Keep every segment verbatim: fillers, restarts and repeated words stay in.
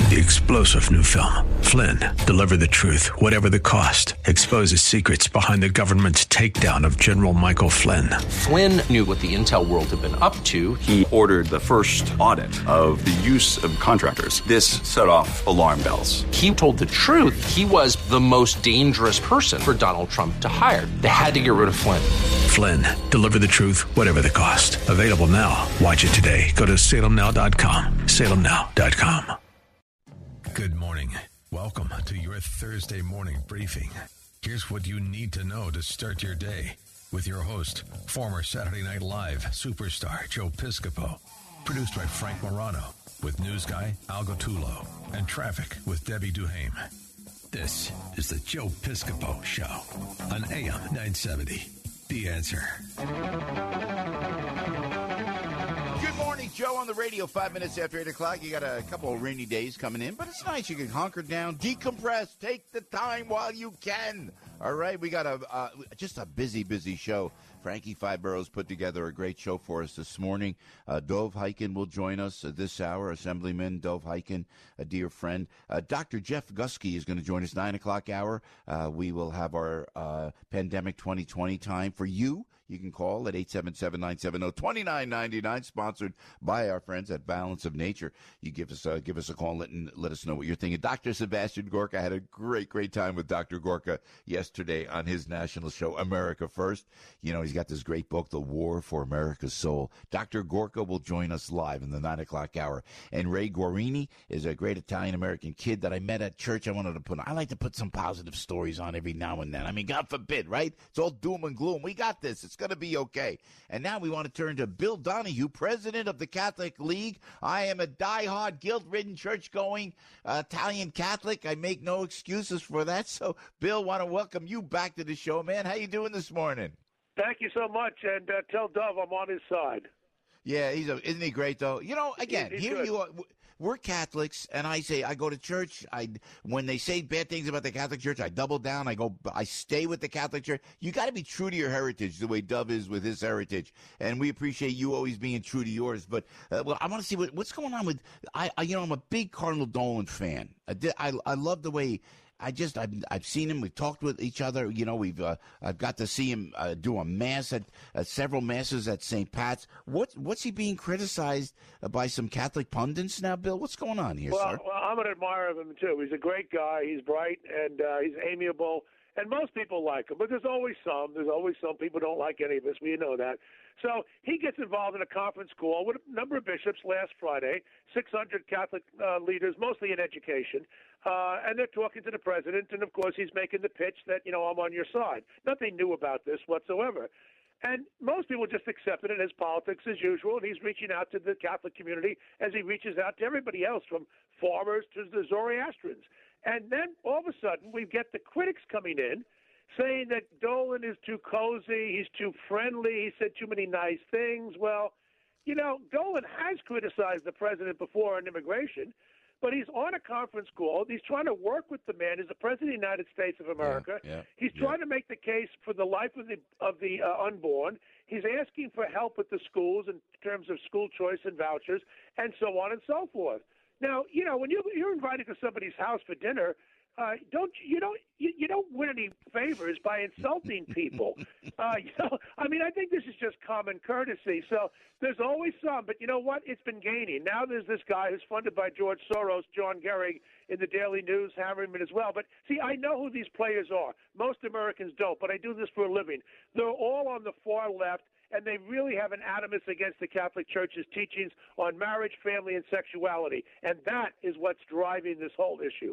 The explosive new film, Flynn, deliver the truth, whatever the cost, exposes secrets behind the government's takedown of General Michael Flynn. Flynn knew what the intel world had been up to. He ordered the first audit of the use of contractors. This set off alarm bells. He told the truth. He was the most dangerous person for Donald Trump to hire. They had to get rid of Flynn. Flynn, deliver the truth, whatever the cost. Available now. Watch it today. Go to salem now dot com. salem now dot com. Good morning. Welcome to your Thursday morning briefing. Here's what you need to know to start your day with your host, former Saturday Night Live superstar Joe Piscopo. Produced by Frank Morano with news guy Al Gottulo and traffic with Debbie Duhame. This is the Joe Piscopo Show on A M nine seventy. The Answer. Good morning, Joe, on the radio, five minutes after eight o'clock. You got a couple of rainy days coming in, but it's nice. You can hunker down, decompress, take the time while you can. All right, we got a uh, just a busy, busy show. Frankie Five Boroughs put together a great show for us this morning. Uh, Dov Hikind will join us uh, this hour. Assemblyman Dov Hikind, a dear friend. Uh, Doctor Jeff Gusky is going to join us nine o'clock hour. Uh, we will have our uh, Pandemic twenty twenty time for you. You can call at eight seven seven, nine seven zero, two nine nine nine, sponsored by our friends at Balance of Nature. You give us a, give us a call and let, and let us know what you're thinking. Doctor Sebastian Gorka had a great, great time with Doctor Gorka yesterday on his national show, America First. You know, he's got this great book, The War for America's Soul. Doctor Gorka will join us live in the nine o'clock hour. And Ray Guarini is a great Italian-American kid that I met at church. I wanted to put, I like to put some positive stories on every now and then. I mean, God forbid, right? It's all doom and gloom. We got this. It's going to be okay. And now we want to turn to Bill Donahue, president of the Catholic League. I am a diehard, guilt-ridden, church-going uh, Italian Catholic. I make no excuses for that. So, Bill, want to welcome you back to the show, man. How you doing this morning? Thank you so much, and uh, tell Dove I'm on his side. Yeah, he's a, isn't he great, though? You know, again, he's here good. you are. We're Catholics, and I say I go to church. I when they say bad things about the Catholic Church, I double down. I go, I stay with the Catholic Church. You got to be true to your heritage, the way Dove is with his heritage, and we appreciate you always being true to yours. But uh, well, I want to see what, what's going on with. I, I, you know, I'm a big Cardinal Dolan fan. I did, I, I love the way. I just I've I've seen him. We've talked with each other. You know, we've uh, I've got to see him uh, do a mass at uh, several masses at Saint Pat's. What what's he being criticized by some Catholic pundits now, Bill? What's going on here, well, sir? Well, I'm an admirer of him too. He's a great guy. He's bright and uh, he's amiable, and most people like him. But there's always some. There's always some people don't like any of us. We know that. So he gets involved in a conference call with a number of bishops last Friday, six hundred Catholic uh, leaders, mostly in education. Uh, and they're talking to the president, and, of course, he's making the pitch that, you know, I'm on your side. Nothing new about this whatsoever. And most people just accepted it as politics as usual, and he's reaching out to the Catholic community as he reaches out to everybody else, from farmers to the Zoroastrians. And then, all of a sudden, we get the critics coming in saying that Dolan is too cozy, he's too friendly, he said too many nice things. Well, you know, Dolan has criticized the president before on immigration, but he's on a conference call. He's trying to work with the man. He's the president of the United States of America. Yeah, yeah, he's yeah. trying to make the case for the life of the of the uh, unborn. He's asking for help with the schools in terms of school choice and vouchers, and so on and so forth. Now, you know, when you you're invited to somebody's house for dinner, uh, don't you don't you, you don't win any favors by insulting people. uh, you know, I mean, I think this is just common courtesy. So there's always some, but you know what? It's been gaining. Now there's this guy who's funded by George Soros, John Gehrig, in the Daily News, hammering him as well. But see, I know who these players are. Most Americans don't, but I do this for a living. They're all on the far left, and they really have an animus against the Catholic Church's teachings on marriage, family, and sexuality. And that is what's driving this whole issue.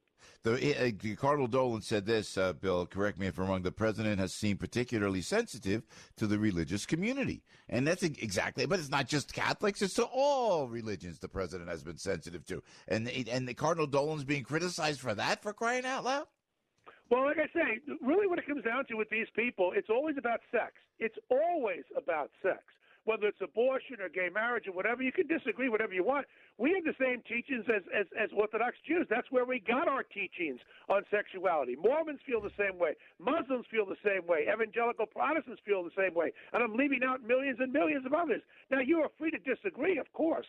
The, uh, Cardinal Dolan said this, uh, Bill, correct me if I'm wrong, the president has seemed particularly sensitive to the religious community. And that's exactly, but it's not just Catholics, it's to all religions the president has been sensitive to. And, and the Cardinal Dolan's being criticized for that, for crying out loud? Well, like I say, really what it comes down to with these people, it's always about sex. It's always about sex. Whether it's abortion or gay marriage or whatever, you can disagree whatever you want. We have the same teachings as, as, as Orthodox Jews. That's where we got our teachings on sexuality. Mormons feel the same way. Muslims feel the same way. Evangelical Protestants feel the same way. And I'm leaving out millions and millions of others. Now, you are free to disagree, of course.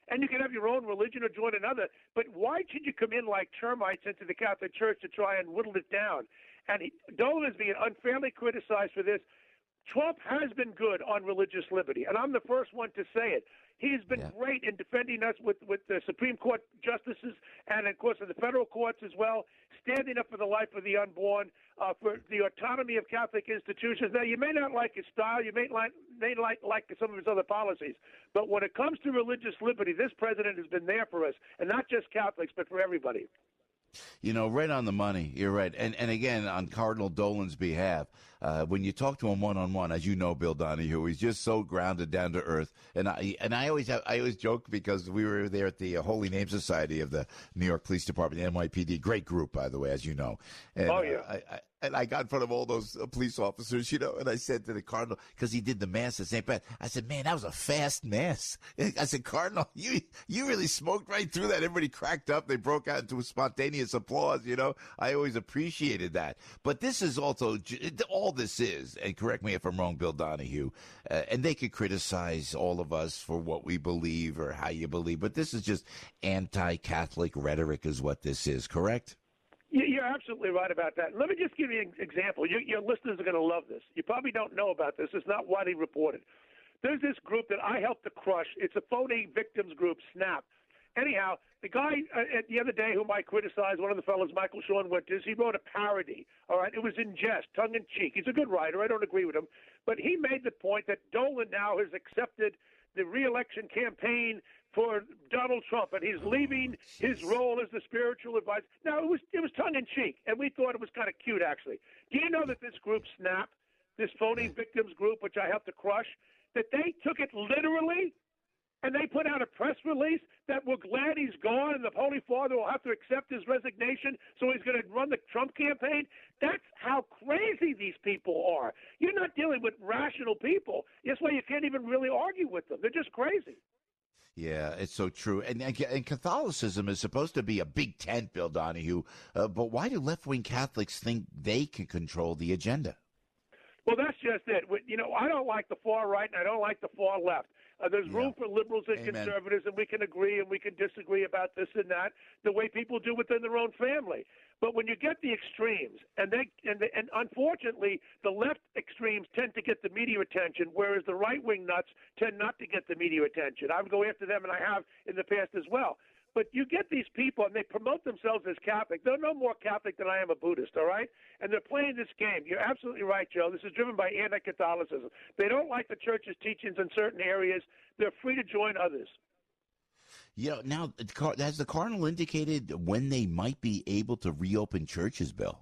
and you can have your own religion or join another. But why should you come in like termites into the Catholic Church to try and whittle it down? And he, Dolan is being unfairly criticized for this. Trump has been good on religious liberty, and I'm the first one to say it. He's been yeah. great in defending us with, with the Supreme Court justices and, of course, in the federal courts as well, standing up for the life of the unborn, uh, for the autonomy of Catholic institutions. Now, you may not like his style. You may like, may like, like some of his other policies. But when it comes to religious liberty, this president has been there for us, and not just Catholics, but for everybody. You know, right on the money. You're right. And and again, on Cardinal Dolan's behalf, uh, when you talk to him one on one, as you know, Bill Donahue, he's just so grounded, down to earth. And I and I always have I always joke because we were there at the uh, Holy Name Society of the New York Police Department, the N Y P D, great group, by the way, as you know. And, oh yeah. Uh, I, I, and I got in front of all those uh, police officers, you know, and I said to the Cardinal, because he did the mass at Saint Pat, I said, man, that was a fast mass. I said, Cardinal, you you really smoked right through that. Everybody cracked up. They broke out into a spontaneous applause, you know. I always appreciated that. But this is also, all this is, and correct me if I'm wrong, Bill Donahue, uh, and they could criticize all of us for what we believe or how you believe, but this is just anti-Catholic rhetoric is what this is, correct? You're absolutely right about that. Let me just give you an example. You, your listeners are going to love this. You probably don't know about this. It's not widely reported. There's this group that I helped to crush. It's a phony victims group, SNAP. Anyhow, the guy uh, the other day whom I criticized, one of the fellows, Michael Sean Winters, he wrote a parody. All right, it was in jest, tongue-in-cheek. He's a good writer. I don't agree with him. But he made the point that Dolan now has accepted the re-election campaign for Donald Trump, and he's leaving his role as the spiritual advisor. Now, it was it was tongue-in-cheek, and we thought it was kind of cute, actually. Do you know that this group, SNAP, this phony victims group, which I helped to crush, that they took it literally, and they put out a press release that we're glad he's gone and the Holy Father will have to accept his resignation, so he's going to run the Trump campaign? That's how crazy these people are. You're not dealing with rational people. That's why you can't even really argue with them. They're just crazy. Yeah, it's so true. And, and Catholicism is supposed to be a big tent, Bill Donahue. Uh, but why do left-wing Catholics think they can control the agenda? Well, that's just it. You know, I don't like the far right and I don't like the far left. Uh, there's yeah. room for liberals and Amen. Conservatives, and we can agree and we can disagree about this and that, the way people do within their own family. But when you get the extremes, and they and, they, and unfortunately, the left extremes tend to get the media attention, whereas the right-wing nuts tend not to get the media attention. I would go after them, and I have in the past as well. But you get these people, and they promote themselves as Catholic. They're no more Catholic than I am a Buddhist, all right? And they're playing this game. You're absolutely right, Joe. This is driven by anti-Catholicism. They don't like the church's teachings in certain areas. They're free to join others. Yeah, now, has the Cardinal indicated when they might be able to reopen churches, Bill?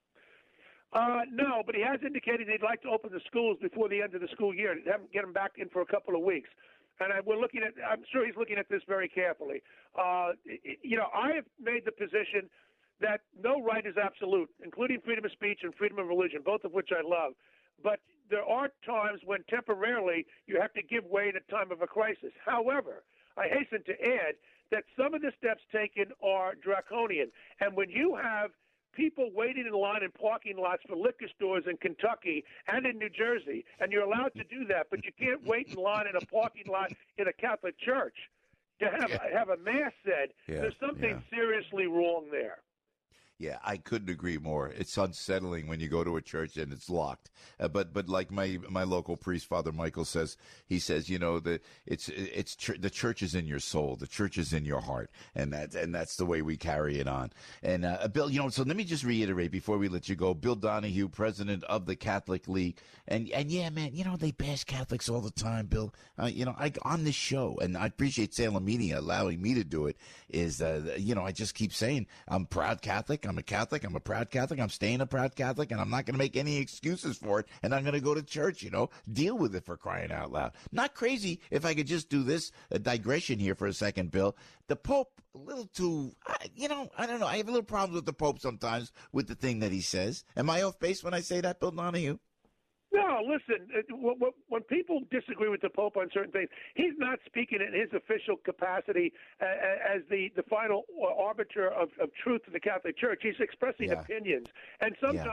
Uh, no, but he has indicated he'd like to open the schools before the end of the school year, get them back in for a couple of weeks. And I, we're looking at, I'm sure he's looking at this very carefully. Uh, you know, I have made the position that no right is absolute, including freedom of speech and freedom of religion, both of which I love. But there are times when temporarily you have to give way in a time of a crisis. However, I hasten to add that some of the steps taken are draconian. And when you have people waiting in line in parking lots for liquor stores in Kentucky and in New Jersey, and you're allowed to do that, but you can't wait in line in a parking lot in a Catholic church to have, have a mass said, yeah, there's something yeah. seriously wrong there. Yeah, I couldn't agree more. It's unsettling when you go to a church and it's locked. Uh, but but like my my local priest, Father Michael, says, he says, you know, the it's it's ch- the church is in your soul, the church is in your heart, and that and that's the way we carry it on. And uh, Bill, you know, so let me just reiterate before we let you go, Bill Donahue, president of the Catholic League, and and yeah, man, you know, they bash Catholics all the time, Bill. Uh, you know, I on this show, and I appreciate Salem Media allowing me to do it. Is uh, you know, I just keep saying I'm proud Catholic. I'm a Catholic. I'm a proud Catholic. I'm staying a proud Catholic, and I'm not going to make any excuses for it. And I'm going to go to church, you know, deal with it, for crying out loud. Not crazy. If I could just do this a digression here for a second, Bill. The Pope, a little too, you know, I don't know. I have a little problems with the Pope sometimes with the thing that he says. Am I off base when I say that, Bill Donahue? No, listen, when people disagree with the Pope on certain things, he's not speaking in his official capacity as the, the final arbiter of, of truth to the Catholic Church. He's expressing yeah. opinions. And sometimes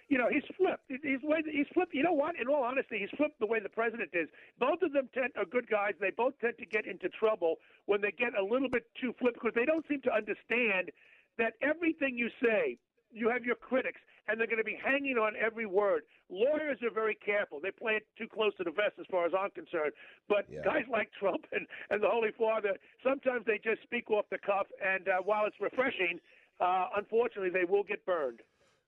you know, he's flipped. He's he's flipped. You know what? In all honesty, he's flipped the way the president is. Both of them tend, are good guys. They both tend to get into trouble when they get a little bit too flipped because they don't seem to understand that everything you say, you have your critics, and they're going to be hanging on every word. Lawyers are very careful. They play it too close to the vest as far as I'm concerned. But yeah. guys like Trump and, and the Holy Father, sometimes they just speak off the cuff, and uh, while it's refreshing, uh, unfortunately, they will get burned.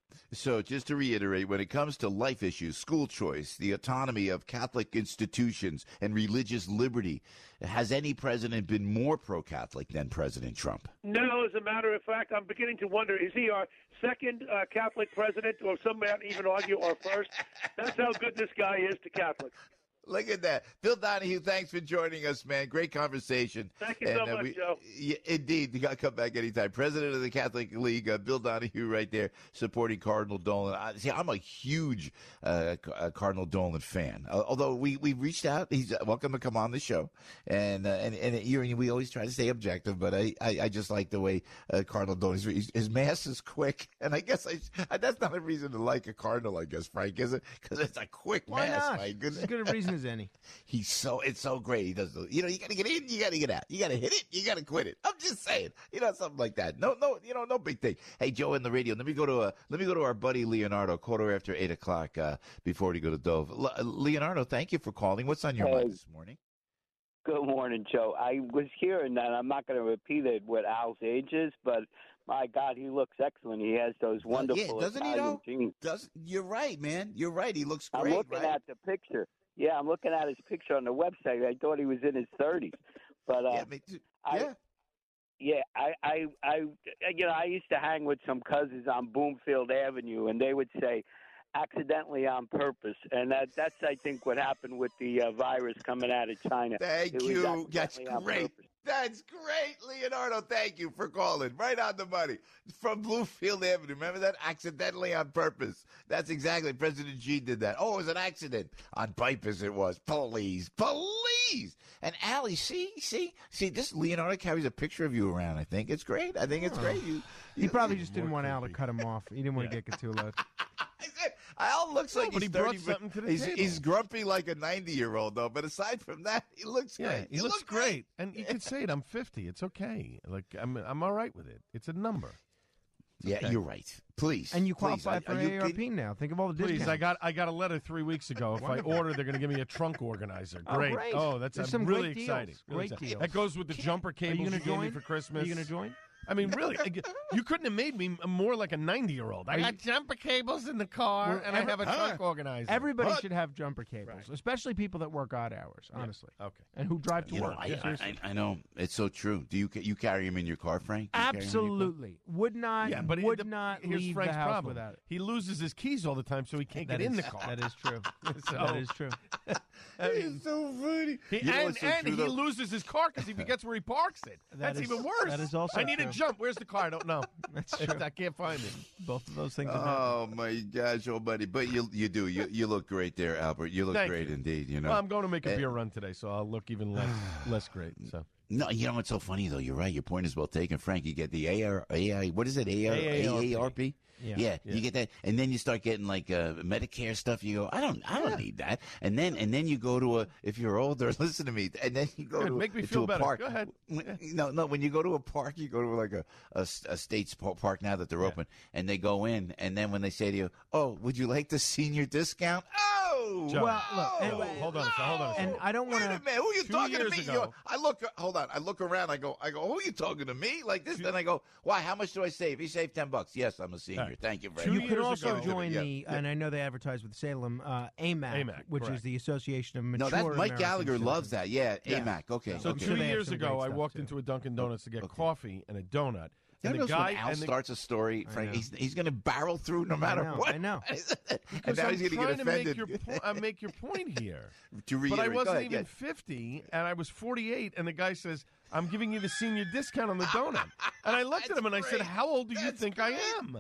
So just to reiterate, when it comes to life issues, school choice, the autonomy of Catholic institutions, and religious liberty, has any president been more pro-Catholic than President Trump? No, as a matter of fact, I'm beginning to wonder, is he our second uh, Catholic president, or some might even argue our first? That's how good this guy is to Catholics. Look at that. Bill Donahue, thanks for joining us, man. Great conversation. Thank you and, so uh, much, we, Joe. Yeah, indeed. You got to come back anytime. President of the Catholic League, uh, Bill Donahue right there, supporting Cardinal Dolan. I, see, I'm a huge uh, Cardinal Dolan fan. Uh, although we, we reached out. He's welcome to come on the show. And uh, and, and you're, we always try to stay objective, but I, I, I just like the way uh, Cardinal Dolan is. His, his mass is quick. And I guess I, that's not a reason to like a Cardinal, I guess, Frank, is it? Because it's a quick Why mass. not? My goodness. As good a reason as any. He's so it's so great. He does the, you know, you got to get in, you got to get out, you got to hit it, you got to quit it. I'm just saying, you know, something like that. No, no, you know, no big thing. Hey, Joe, in the radio. Let me go to uh, let me go to our buddy Leonardo. Quarter after eight o'clock. Uh, before we go to Dove, Le- Leonardo, thank you for calling. What's on your hey, mind this morning? Good morning, Joe. I was hearing that. I'm not going to repeat it what Al's age is, but my God, he looks excellent. He has those wonderful yeah, doesn't Italian he, jeans. Does you're right, man. You're right. He looks great. I'm looking right? at the picture. Yeah, I'm looking at his picture on the website. I thought he was in his thirties, but uh, yeah, me too. I, yeah. Yeah, I, I, I, you know, I used to hang with some cousins on Bloomfield Avenue, and they would say, "accidentally on purpose," and that, that's, I think, what happened with the uh, virus coming out of China. Thank it you. That's great. Purpose. That's great, Leonardo. Thank you for calling. Right on the money. From Bluefield Avenue. Remember that? Accidentally on purpose. That's exactly. President Xi did that. Oh, it was an accident. On purpose it was. Please. Please. And Allie, see, see, see, this Leonardo carries a picture of you around, I think. It's great. I think it's oh. great. You, you he probably just didn't want Al to cut him off. He didn't want yeah. to get Catullo. Al looks like no, he's he thirty, brought something to the he's, table. he's grumpy like a ninety-year-old, though. But aside from that, he looks yeah, great. He, he looks, looks great. great. And you can say it, I'm fifty. It's okay. Like, I'm I'm all right with it. It's a number. It's yeah, okay. you're right. Please. And you please. qualify are, for are A A R P now. Think of all the Please, discounts. I got I got a letter three weeks ago. If I order, they're going to give me a trunk organizer. Oh, Great. great. Oh, that's There's uh, some really great exciting. Deals. Really Great exciting. deals. That goes with the jumper cables you, you gonna gave me join? for Christmas. Are you going to join? I mean, really, you couldn't have made me more like a ninety-year-old. I Are got you, jumper cables in the car, well, and every, I have a huh? trunk organizer. Everybody what? should have jumper cables, right. especially people that work odd hours, honestly. Yeah. Okay. And who drive to you work. Know, I, I, I, I know. It's so true. Do you you carry him in your car, Frank? Absolutely. Would not, yeah, but would the, not here's leave Frank's the house problem. without it. He loses his keys all the time, so he can't that get is, in the car. That is true. so, that is true. It's so funny. He, you know and so and true, he though? loses his car because he forgets where he parks it. That That's is, even worse. That is also I need true. a jump. Where's the car? I don't know. That's true. I can't find it. Both of those things. Oh my gosh, oh buddy! But you you do you you look great there, Albert. You look Thank great you. indeed. You know. Well, I'm going to make a Uh, beer run today, so I'll look even less less great. So. No, you know what's so funny though. You're right. Your point is well taken, Frank. You get the A R A I. What is it? A R A A R P. Yeah. Yeah, Yeah. you get that, and then you start getting like uh, Medicare stuff. You go, I don't, I don't need that. And then, and then you go to a. If you're older, listen to me. And then you go Good, to make me to feel a better. park. Go ahead. When- No, no. When you go to a park, you go to like a a, a state's pa- park now that they're Yeah. open, and they go in, and then when they say to you, "Oh, would you like the senior discount?" Oh, Joe, Well, look, oh, and- Joe, hold on a second. Hold on a second. And I don't want Wait a to. minute, who are you Two talking to years me? ago- You know, I look, hold on, I look around, I go, I go, who are you talking to me? Like this, then I go, why? How much do I save? You save ten bucks. Yes, I'm a senior. Right. Thank you very Two You much. could years also ago- join Yeah, the, yeah. and I know they advertise with Salem, uh, A M A C, A M A C, which correct. is the Association of Mature No, that's Mike American Gallagher loves Citizens. that. Yeah, Yeah. A M A C. Okay. So okay. two they have years some ago, great I stuff, walked too. into a Dunkin' Donuts to get Okay. coffee and a donut. That And the knows guy when Al and the, starts a story, Frank, know. he's, he's going to barrel through no matter know, what. I know. and Because now I'm he's going to trying get to offended. make your, po- uh, make your point here. to But I reiterate. Go wasn't ahead, even yeah. fifty, and I was forty-eight, and the guy says, I'm giving you the senior discount on the donut. And I looked at him and I said, great. how old do you That's think great. I am?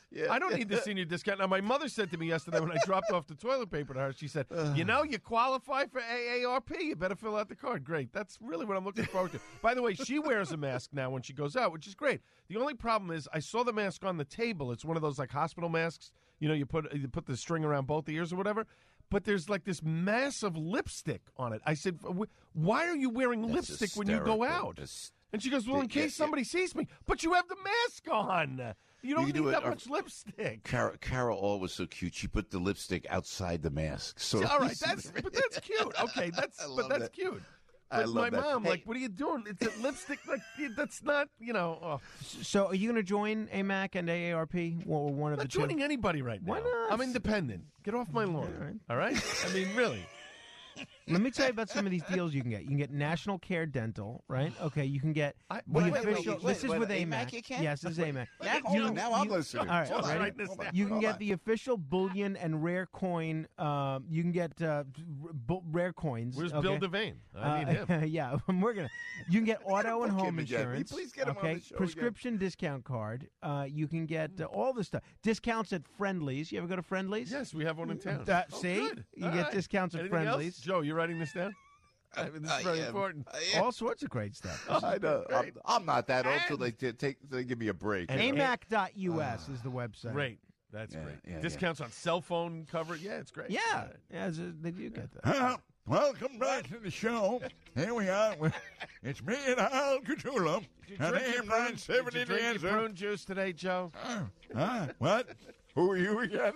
Yeah. I don't need the senior discount. Now, my mother said to me yesterday when I dropped off the toilet paper to her, she said, you know, you qualify for A A R P. You better fill out the card. Great. That's really what I'm looking forward to. By the way, she wears a mask now when she goes out, which is great. The only problem is I saw the mask on the table. It's one of those, like, hospital masks. You know, you put you put the string around both ears or whatever. But there's, like, this massive lipstick on it. I said, why are you wearing That's lipstick when you go out? That's, and she goes, well, in yeah, case somebody yeah. sees me. But you have the mask on. You don't you need do that it, much lipstick. Carol, Carol All was so cute. She put the lipstick outside the mask. So all right, that's but that's cute. Okay, that's but that's that. cute. But I love my that. mom, Hey. like, what are you doing? It's a lipstick. Like, that's not, you know. Oh. So, are you going to join A M A C and A A R P? Or one of I'm the not two? joining anybody right now. Why not? I'm independent. Get off my lawn. All right. All right? I mean, really. Let me tell you about some of these deals you can get. You can get National Care Dental, right? Okay, you can get I, the wait, wait, official. wait, wait, this is wait, with wait, A M A C. A M A C you can? Yes, this is A M A C. Now, hold on, now I'm listening. All right, Hold on, ready? write this down. You can Hold get on. the official bullion and rare coin. Uh, you can get uh, r- bu- rare coins. Where's okay? Bill Devane? I need Uh, him. yeah, we're gonna. You can get auto and Book home him again. insurance. Please get him on okay, the show prescription discount card. Uh, you can get uh, all this stuff. Discounts at Friendlies. You ever go to Friendlies? Yes, we have one in town. Uh, Oh, see, good. you All get right. discounts at Anything else? Friendlies. Joe, you writing this down? I mean, this is I very am. important. I am. All sorts of great stuff. I know. I'm, Great. I'm not that old till they t- take. They give me a break. And A M A C dot U S is the website. Great. That's Yeah, great. yeah, yeah. Discounts on cell phone cover. Yeah, it's great. Yeah, All right. yeah, so they do get that. Uh, welcome back to the show. Here we are. It's me and Al Cthulhu. Did you And drink A your M prune- nine seventy did you the drink answer. your prune juice today, Joe? Uh, huh? What? Who are you again?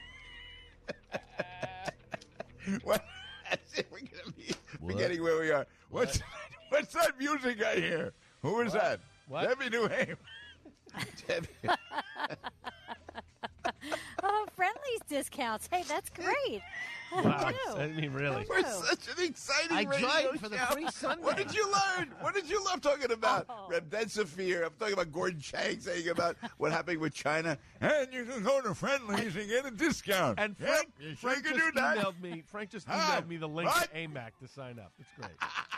what? We're gonna be forgetting where we are. What's what's that music I hear? Who is that? What? Debbie Duhame. Debbie. Oh, Friendly's discounts. Hey, that's great. Wow. Who I mean, really. We're such an exciting I radio drive for the show. free Sunday. What did you learn? What did you love talking about? Oh. Remdesivir. I'm talking about Gordon Chang saying about what happened with China. And you can go to Friendlies and get a discount. And Yep, Frank, you Frank sure can just do that. emailed me. Frank just Huh? emailed me the link What? to A M A C to sign up. It's great.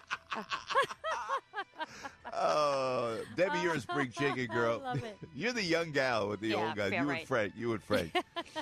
Oh, Debbie, you're a spring chicken girl. I love it. You're the young gal with the Yeah, old guy. fair You and right. Frank. You and Frank.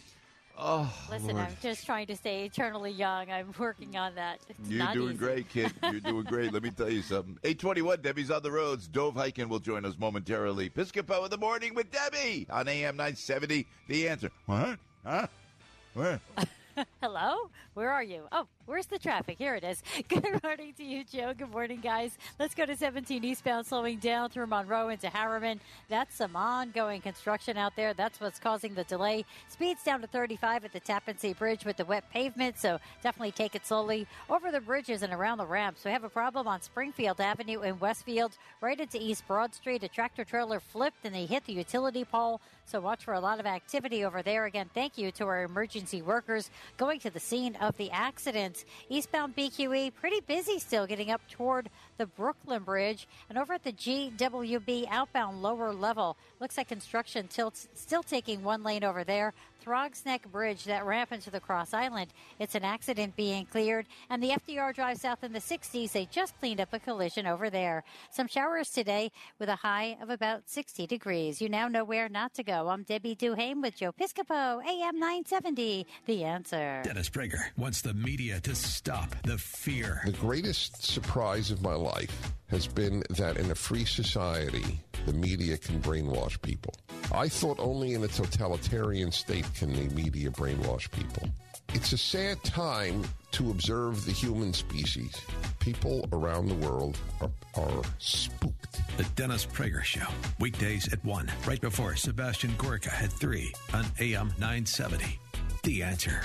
Oh, Listen, Lord. I'm just trying to stay eternally young. I'm working on that. It's You're not doing easy. great, kid. You're doing great. Let me tell you something. eight twenty-one, Debbie's on the roads. Dove Hiken will join us momentarily. Piscopo in the morning with Debbie on A M nine seventy. The Answer. What? Huh? Where? Hello? Where are you? Oh, where's the traffic? Here it is. Good morning to you, Joe. Good morning, guys. Let's go to seventeen eastbound, slowing down through Monroe into Harriman. That's some ongoing construction out there. That's what's causing the delay. Speeds down to thirty-five at the Tappan Zee Bridge with the wet pavement, so definitely take it slowly over the bridges and around the ramps. We have a problem on Springfield Avenue in Westfield, right into East Broad Street. A tractor trailer flipped and they hit the utility pole, so watch for a lot of activity over there. Again, thank you to our emergency workers going to the scene of the accident. Eastbound B Q E, pretty busy still getting up toward the Brooklyn Bridge. And over at the G W B outbound lower level, looks like construction tilts still taking one lane over there. Throgs Neck Bridge, that ramp into the Cross Island, it's an accident being cleared. And the F D R Drive south in the sixties, they just cleaned up a collision over there. Some showers today with a high of about sixty degrees. You now know where not to go. I'm Debbie Duhame with Joe Piscopo, A M nine seventy, The Answer. Dennis Prager wants the media to stop the fear. The greatest surprise of my life has been that in a free society, the media can brainwash people. I thought only in a totalitarian state can the media brainwash people. It's a sad time to observe the human species. People around the world are, are spooked. The Dennis Prager Show. Weekdays at one, right before Sebastian Gorka at three on A M nine seventy. The Answer.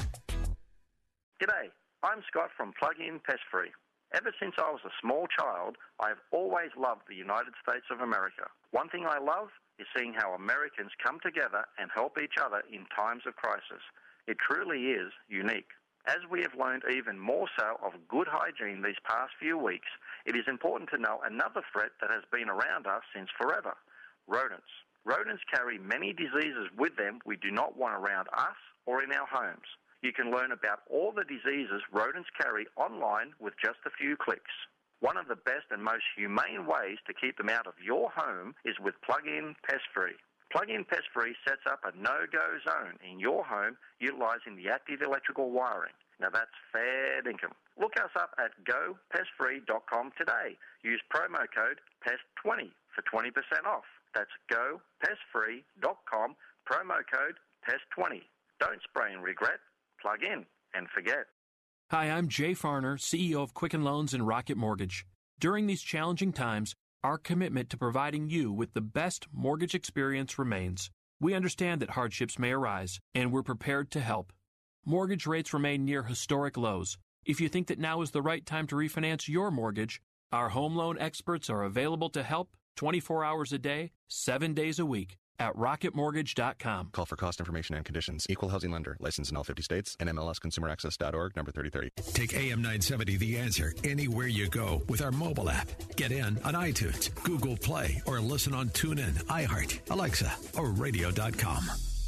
G'day, I'm Scott from Plug-in Pest Free. Ever since I was a small child, I've always loved the United States of America. One thing I love is seeing how Americans come together and help each other in times of crisis. It truly is unique. As we have learned even more so of good hygiene these past few weeks, it is important to know another threat that has been around us since forever: rodents. Rodents carry many diseases with them we do not want around us or in our homes. You can learn about all the diseases rodents carry online with just a few clicks. One of the best and most humane ways to keep them out of your home is with Plug-in Pest Free. Plug-in Pest Free sets up a no-go zone in your home utilizing the active electrical wiring. Now that's fair dinkum. Look us up at go pest free dot com today. Use promo code P E S T twenty for twenty percent off. That's go pest free dot com, promo code P E S T twenty. Don't spray and regret. Plug in and forget. Hi, I'm Jay Farner, C E O of Quicken Loans and Rocket Mortgage. During these challenging times, our commitment to providing you with the best mortgage experience remains. We understand that hardships may arise, and we're prepared to help. Mortgage rates remain near historic lows. If you think that now is the right time to refinance your mortgage, our home loan experts are available to help twenty-four hours a day, seven days a week at rocket mortgage dot com. Call for cost information and conditions. Equal housing lender. Licensed in all fifty states. N M L S consumer access dot org, number thirty thirty. Take A M nine seventy The Answer anywhere you go with our mobile app. Get in on iTunes, Google Play, or listen on TuneIn, iHeart, Alexa, or radio dot com.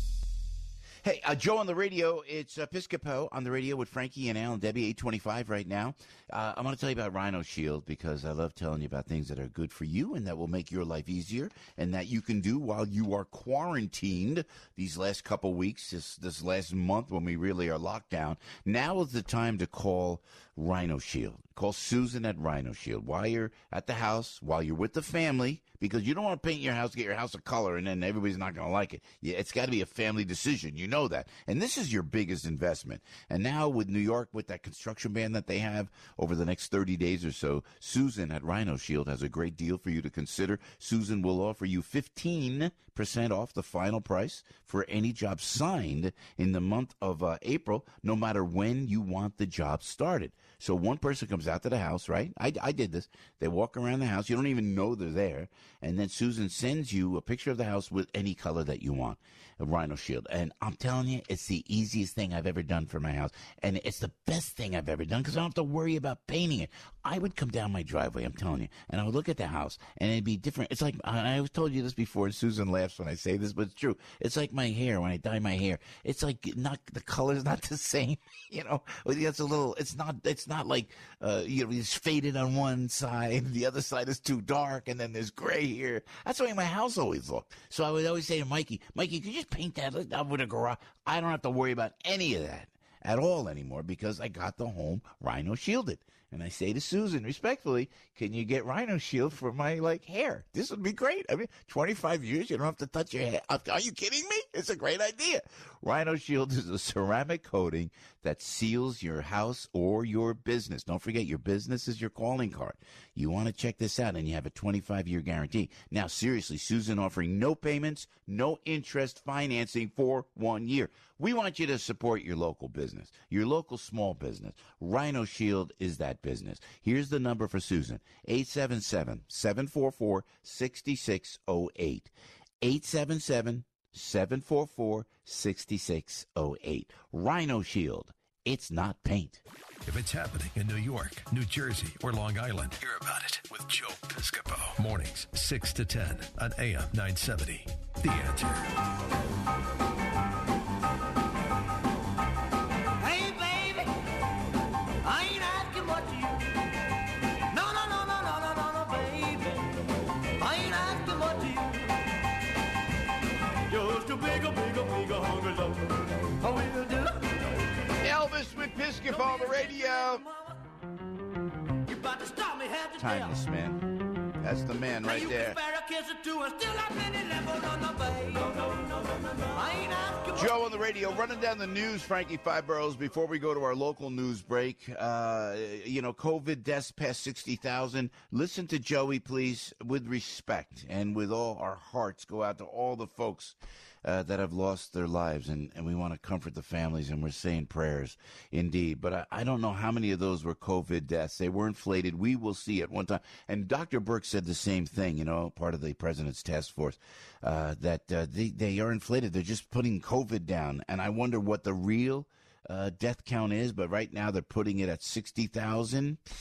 Hey, uh, Joe on the radio. It's uh, Piscopo on the radio with Frankie and Al and Debbie, eight twenty-five right now. Uh, I want to tell you about Rhino Shield because I love telling you about things that are good for you and that will make your life easier and that you can do while you are quarantined these last couple weeks, this, this last month when we really are locked down. Now is the time to call Rhino Shield. Call Susan at Rhino Shield while you're at the house, while you're with the family, because you don't want to paint your house, get your house a color, and then everybody's not going to like it. Yeah, it's got to be a family decision. You know that. And this is your biggest investment. And now with New York, with that construction ban that they have over the next thirty days or so, Susan at Rhino Shield has a great deal for you to consider. Susan will offer you fifteen percent off the final price for any job signed in the month of uh, April, no matter when you want the job started. So one person comes out to the house, right? I, I did this. They walk around the house. You don't even know they're there. And then Susan sends you a picture of the house with any color that you want, a Rhino Shield. And I'm telling you, it's the easiest thing I've ever done for my house. And it's the best thing I've ever done because I don't have to worry about painting it. I would come down my driveway, I'm telling you, and I would look at the house, and it'd be different. It's like, I always told you this before, and Susan laughs when I say this, but it's true. It's like my hair, when I dye my hair. It's like not the color's not the same, you know. It's a little, it's not, it's not like, uh, you know, it's faded on one side, the other side is too dark, and then there's gray here. That's the way my house always looked. So I would always say to Mikey, Mikey, could you just paint that up with a garage? I don't have to worry about any of that at all anymore because I got the home Rhino shielded. And I say to Susan, respectfully, can you get Rhino Shield for my, like, hair? This would be great. I mean, twenty-five years, you don't have to touch your hair. Are you kidding me? It's a great idea. Rhino Shield is a ceramic coating that seals your house or your business. Don't forget, your business is your calling card. You want to check this out, and you have a twenty-five year guarantee. Now, seriously, Susan offering no payments, no interest financing for one year. We want you to support your local business, your local small business. Rhino Shield is that business. Here's the number for Susan, eight seven seven, seven four four, six six zero eight. eight seven seven, seven four four, six six zero eight. Rhino Shield. It's not paint. If it's happening in New York, New Jersey, or Long Island, hear about it with Joe Piscopo. Mornings, six to ten on A M nine seventy. The Answer. Hey, baby, I ain't asking what you... No, no, no, no, no, no, no, no, baby. I ain't asking what you... Just a bigger, bigger, bigger hungry love. How will you do? Elvis with Piscopo on the radio. Timeless, man. That's the man right there. Joe on the radio, running down the news, Frankie Five Boroughs, before we go to our local news break. Uh, you know, COVID deaths past sixty thousand. Listen to Joey, please, with respect and with all our hearts go out to all the folks Uh, that have lost their lives, and, and we want to comfort the families, and we're saying prayers indeed. But I, I don't know how many of those were COVID deaths. They were inflated. We will see at one time. And Doctor Burke said the same thing, you know, part of the president's task force, uh, that uh, they, they are inflated. They're just putting COVID down. And I wonder what the real uh, death count is, but right now they're putting it at sixty thousand.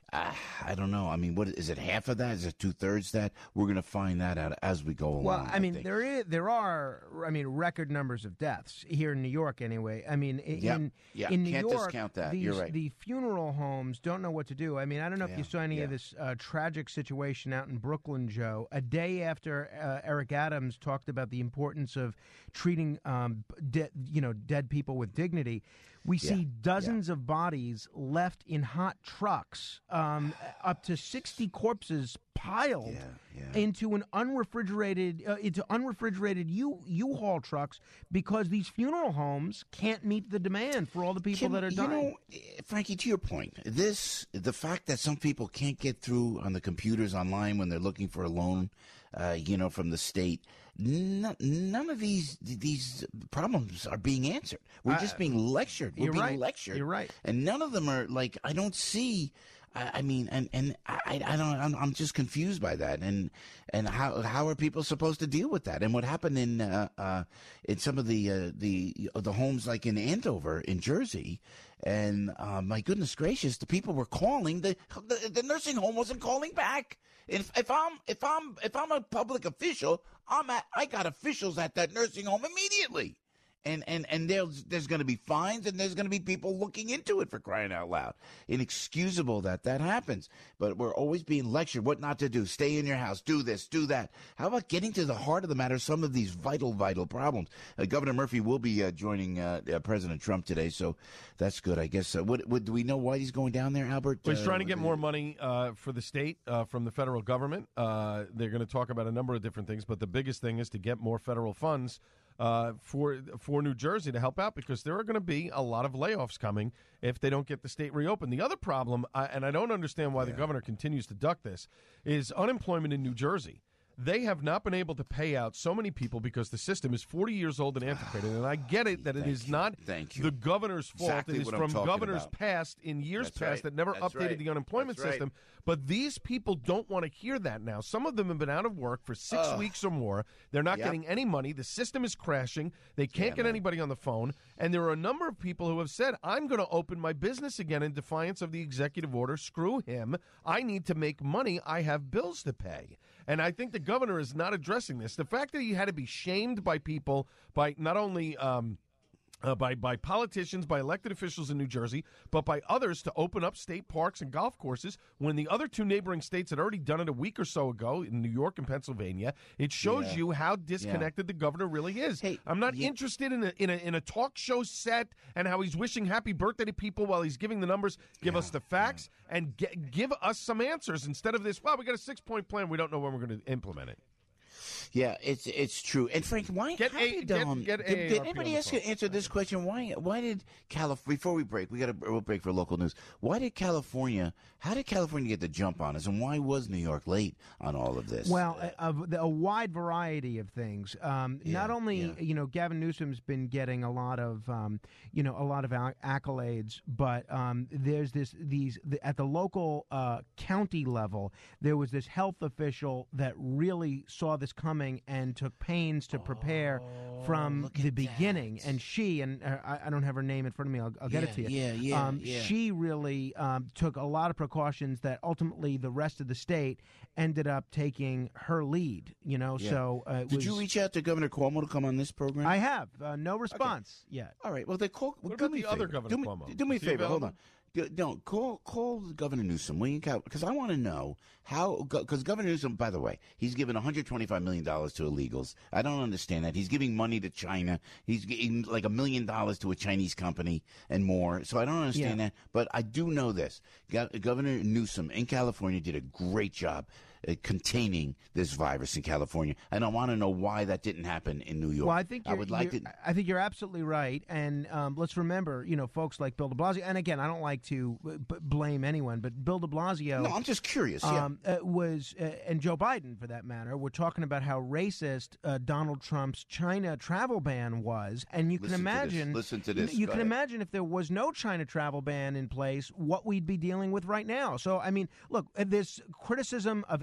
Uh, I don't know. I mean, what is it? Half of that? Is it two thirds that? We're going to find that out as we go along. Well, I mean, think. there is there are I mean record numbers of deaths here in New York. Anyway, I mean, in Yep. in, Yeah, in New can't York, discount that. These, You're right. the funeral homes don't know what to do. I mean, I don't know if Yeah, you saw any of yeah. this uh, tragic situation out in Brooklyn, Joe. A day after uh, Eric Adams talked about the importance of treating um, de- you know dead people with dignity. We Yeah, see dozens of bodies left in hot trucks, um, up to sixty corpses piled into an unrefrigerated uh, into unrefrigerated U U-Haul trucks because these funeral homes can't meet the demand for all the people Kim, that are you dying. know, Frankie, to your point, this the fact that some people can't get through on the computers online when they're looking for a loan, uh, you know, from the state. None, none of these these problems are being answered. We're Uh, just being lectured. We're you're being right. lectured. You're right. And none of them are like I don't see. I, I mean, and and I, I don't. I'm, I'm just confused by that. And and how how are people supposed to deal with that? And what happened in uh, uh, in some of the uh, the the homes like in Andover in Jersey. And uh, my goodness gracious, the people were calling. The, the the nursing home wasn't calling back. If if I'm if I'm if I'm a public official, I'm at I got officials at that nursing home immediately. And and and there's there's going to be fines, and there's going to be people looking into it, for crying out loud. Inexcusable that that happens. But we're always being lectured what not to do. Stay in your house. Do this. Do that. How about getting to the heart of the matter? Some of these vital, vital problems. Uh, Governor Murphy will be uh, joining uh, uh, President Trump today, so that's good, I guess. Uh, what, what do we know why he's going down there, Albert? Well, he's Uh, trying to get more money uh, for the state uh, from the federal government. Uh, they're going to talk about a number of different things, but the biggest thing is to get more federal funds uh, for for New Jersey to help out, because there are going to be a lot of layoffs coming if they don't get the state reopened. The other problem, uh, and I don't understand why the governor continues to duck this, is unemployment in New Jersey. They have not been able to pay out so many people because the system is forty years old and antiquated. And I get it that it is you. not Thank you. the governor's fault. Exactly it is what I'm from talking governors about. past in years That's past right. that never That's updated right. the unemployment That's right. system. But these people don't want to hear that now. Some of them have been out of work for six Ugh. weeks or more. They're not Yep. getting any money. The system is crashing. They can't Yeah, get man. anybody on the phone. And there are a number of people who have said, I'm going to open my business again in defiance of the executive order. Screw him. I need to make money. I have bills to pay. And I think the governor is not addressing this. The fact that he had to be shamed by people, by not only um, uh, by by politicians, by elected officials in New Jersey, but by others to open up state parks and golf courses when the other two neighboring states had already done it a week or so ago in New York and Pennsylvania. It shows Yeah. you how disconnected the governor really is. Hey, I'm not yeah. interested in a, in a in a talk show set and how he's wishing happy birthday to people while he's giving the numbers. Give us the facts and get, give us some answers instead of this. Well, we got a six point plan. We don't know when we're going to implement it. Yeah, it's it's true. And Frank, why Get how a- did, get- um, get did, A A R P did on anybody the ask phone. answer this question? Why why did California? Before we break, we got a we'll break for local news. Why did California? How did California get the jump on us, and why was New York late on all of this? Well, a, a, a wide variety of things. Um, not only, you know, Gavin Newsom's been getting a lot of, um, you know, a lot of acc- accolades, but um, there's this these the, at the local uh, county level, there was this health official that really saw this coming and took pains to prepare from the beginning. And she, and uh, I, I don't have her name in front of me. I'll, I'll get Yeah, it to you. yeah, yeah, um, yeah. She really um, took a lot of precautions that ultimately the rest of the state ended up taking her lead. You know, Yeah. so uh, it did was, you reach out to Governor Cuomo to come on this program? I have uh, no response yet. All right. Well, they call. What do about me the a other favor. Governor do me, Cuomo? Do me a Is he favor. Hold available? on. Do- Don't call call Governor Newsom, will you? Because I want to know how. Because Governor Newsom, by the way, he's given one hundred twenty-five million dollars to illegals. I don't understand that. He's giving money to China. He's giving like a million dollars to a Chinese company and more. So I don't understand Yeah. that. But I do know this: Go- Governor Newsom in California did a great job uh, containing this virus in California, and I want to know why that didn't happen in New York. Well, I think I you're, would like you're- to. I think you're absolutely right, and um, let's remember, you know, folks like Bill De Blasio. And again, I don't like to b- b- blame anyone, but Bill De Blasio. No, I'm just curious. Yeah. Um, uh, was uh, and Joe Biden, for that matter, we're talking about how racist uh, Donald Trump's China travel ban was, and you can Listen to this. imagine. Listen to you know, this. You Go can ahead. imagine if there was no China travel ban in place, what we'd be dealing with right now. So, I mean, look, uh, this criticism of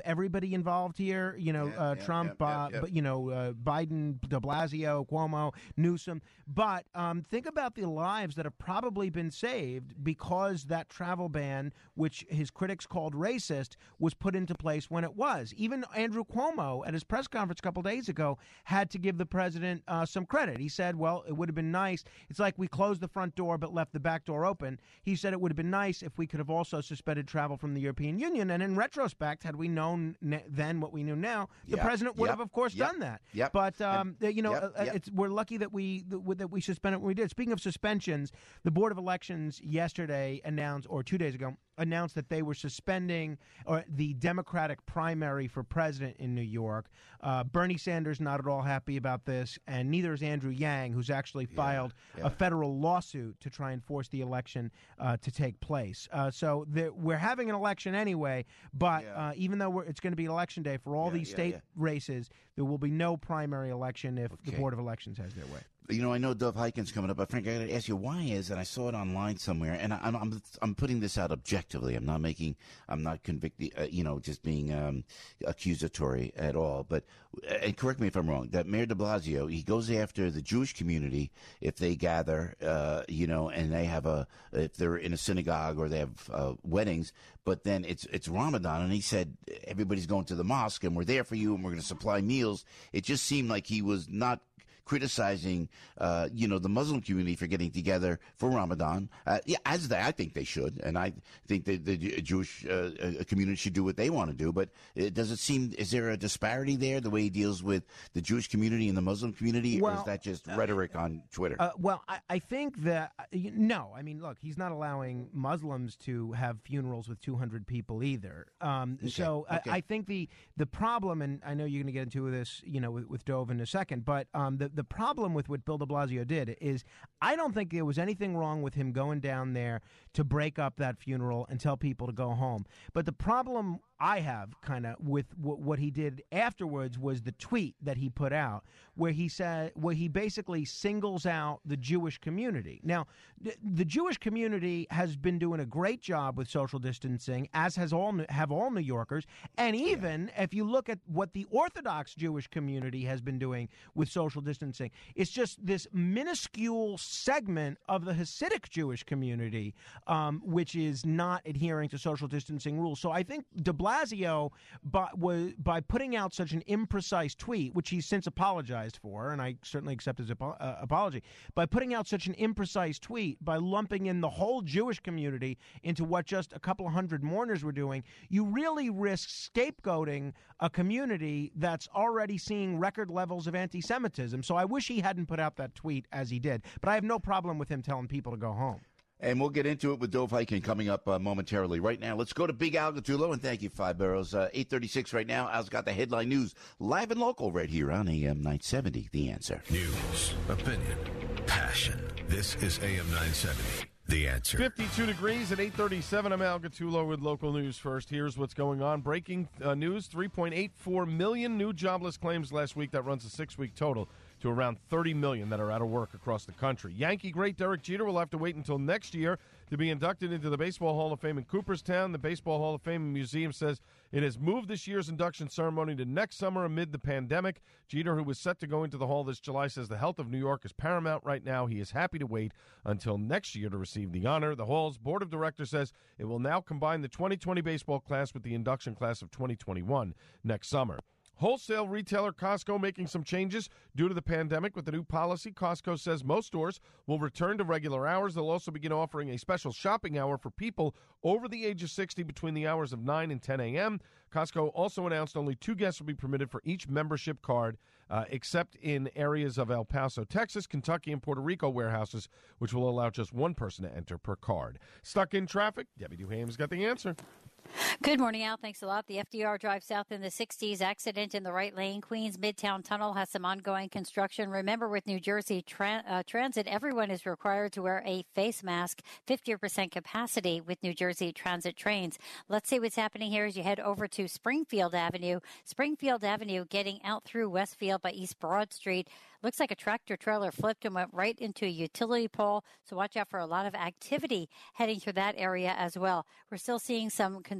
everybody involved here. You know, Yeah, uh, yeah, Trump, yeah, yeah, uh, yeah. but you know, uh, Biden, De Blasio, Cuomo, Newsom. But um, think about the lives that have probably been saved because that travel ban, which his critics called racist, was put into place when it was. Even Andrew Cuomo at his press conference a couple days ago had to give the president uh, some credit. He said, well, it would have been nice. It's like we closed the front door but left the back door open. He said it would have been nice if we could have also suspended travel from the European Union. And in retrospect, had we known ne- then what we knew now, the Yep, president would yep, have, of course, yep, done that. yep. But, um, And- you know, yep, uh, yep. it's we're lucky that we that we suspended when we did. Speaking of suspensions, the Board of Elections yesterday announced, or two days ago, announced that they were suspending or the Democratic primary for president in New York. Uh, Bernie Sanders not at all happy about this, and neither is Andrew Yang, who's actually filed yeah. a federal lawsuit to try and force the election uh, to take place. Uh, so there, we're having an election anyway, but uh, even though we're, it's going to be election day for all Yeah, these yeah, state yeah. races, there will be no primary election if the Okay. Board of Elections has their way. You know, I know Dov Hikien's coming up, but Frank, I got to ask you why is, and I saw it online somewhere, and I, I'm, I'm I'm putting this out objectively. I'm not making, I'm not convicting, uh, you know, just being um, accusatory at all. But and correct me if I'm wrong. That Mayor De Blasio, he goes after the Jewish community if they gather, uh, you know, and they have a, if they're in a synagogue or they have uh, weddings. But then it's it's Ramadan, and he said everybody's going to the mosque, and we're there for you, and we're going to supply meals. It just seemed like he was not criticizing, uh, you know, the Muslim community for getting together for Ramadan. Uh, yeah, as they, I think they should, and I think that the Jewish uh, community should do what they want to do. But it, does it seem, is there a disparity there, the way he deals with the Jewish community and the Muslim community, or Well, is that just rhetoric on Twitter? Uh, well, I, I think that, uh, you- no, I mean, look, he's not allowing Muslims to have funerals with two hundred people either. Um, Okay, So okay. I, I think the the problem, and I know you're going to get into this, you know, with, with Dove in a second, but um, the, the problem with what Bill de Blasio did is I don't think there was anything wrong with him going down there to break up that funeral and tell people to go home. But the problem I have kind of with w- what he did afterwards was the tweet that he put out where he said, where he basically singles out the Jewish community. Now, th- the Jewish community has been doing a great job with social distancing, as has all have all New Yorkers. And even if you look at what the Orthodox Jewish community has been doing with social distancing, it's just this minuscule segment of the Hasidic Jewish community, um, which is not adhering to social distancing rules. So I think de Blasio, by, was, by putting out such an imprecise tweet, which he's since apologized for, and I certainly accept his apo- uh, apology, by putting out such an imprecise tweet, by lumping in the whole Jewish community into what just a couple of hundred mourners were doing, you really risk scapegoating a community that's already seeing record levels of anti-Semitism. So I wish he hadn't put out that tweet as he did, but I have no problem with him telling people to go home. And we'll get into it with Dov Hikian coming up uh, momentarily. Right now, let's go to Big Al Gattulo, and thank you, Five Boroughs. Uh, eight thirty-six right now. Al's got the headline news live and local right here on A M nine seventy. The Answer. News, opinion, passion. This is A M nine seventy. The Answer. fifty-two degrees at eight thirty-seven. I'm Al Gattulo with local news first. Here's what's going on. Breaking uh, news, three point eight four million new jobless claims last week. That runs a six-week total to around thirty million that are out of work across the country. Yankee great Derek Jeter will have to wait until next year to be inducted into the Baseball Hall of Fame in Cooperstown. The Baseball Hall of Fame Museum says it has moved this year's induction ceremony to next summer amid the pandemic. Jeter, who was set to go into the Hall this July, says the health of New York is paramount right now. He is happy to wait until next year to receive the honor. The Hall's board of directors says it will now combine the twenty twenty baseball class with the induction class of twenty twenty-one next summer. Wholesale retailer Costco making some changes due to the pandemic with the new policy. Costco says most stores will return to regular hours. They'll also begin offering a special shopping hour for people over the age of sixty between the hours of nine and ten a.m. Costco also announced only two guests will be permitted for each membership card, uh, except in areas of El Paso, Texas, Kentucky, and Puerto Rico warehouses, which will allow just one person to enter per card. Stuck in traffic? Debbie Duhame's got the answer. Good morning, Al. Thanks a lot. The F D R drive south in the sixties. Accident in the right lane. Queens Midtown Tunnel has some ongoing construction. Remember, with New Jersey Tran- uh, Transit, everyone is required to wear a face mask. fifty percent capacity with New Jersey Transit trains. Let's see what's happening here as you head over to Springfield Avenue. Springfield Avenue getting out through Westfield by East Broad Street. Looks like a tractor trailer flipped and went right into a utility pole. So watch out for a lot of activity heading through that area as well. We're still seeing some construction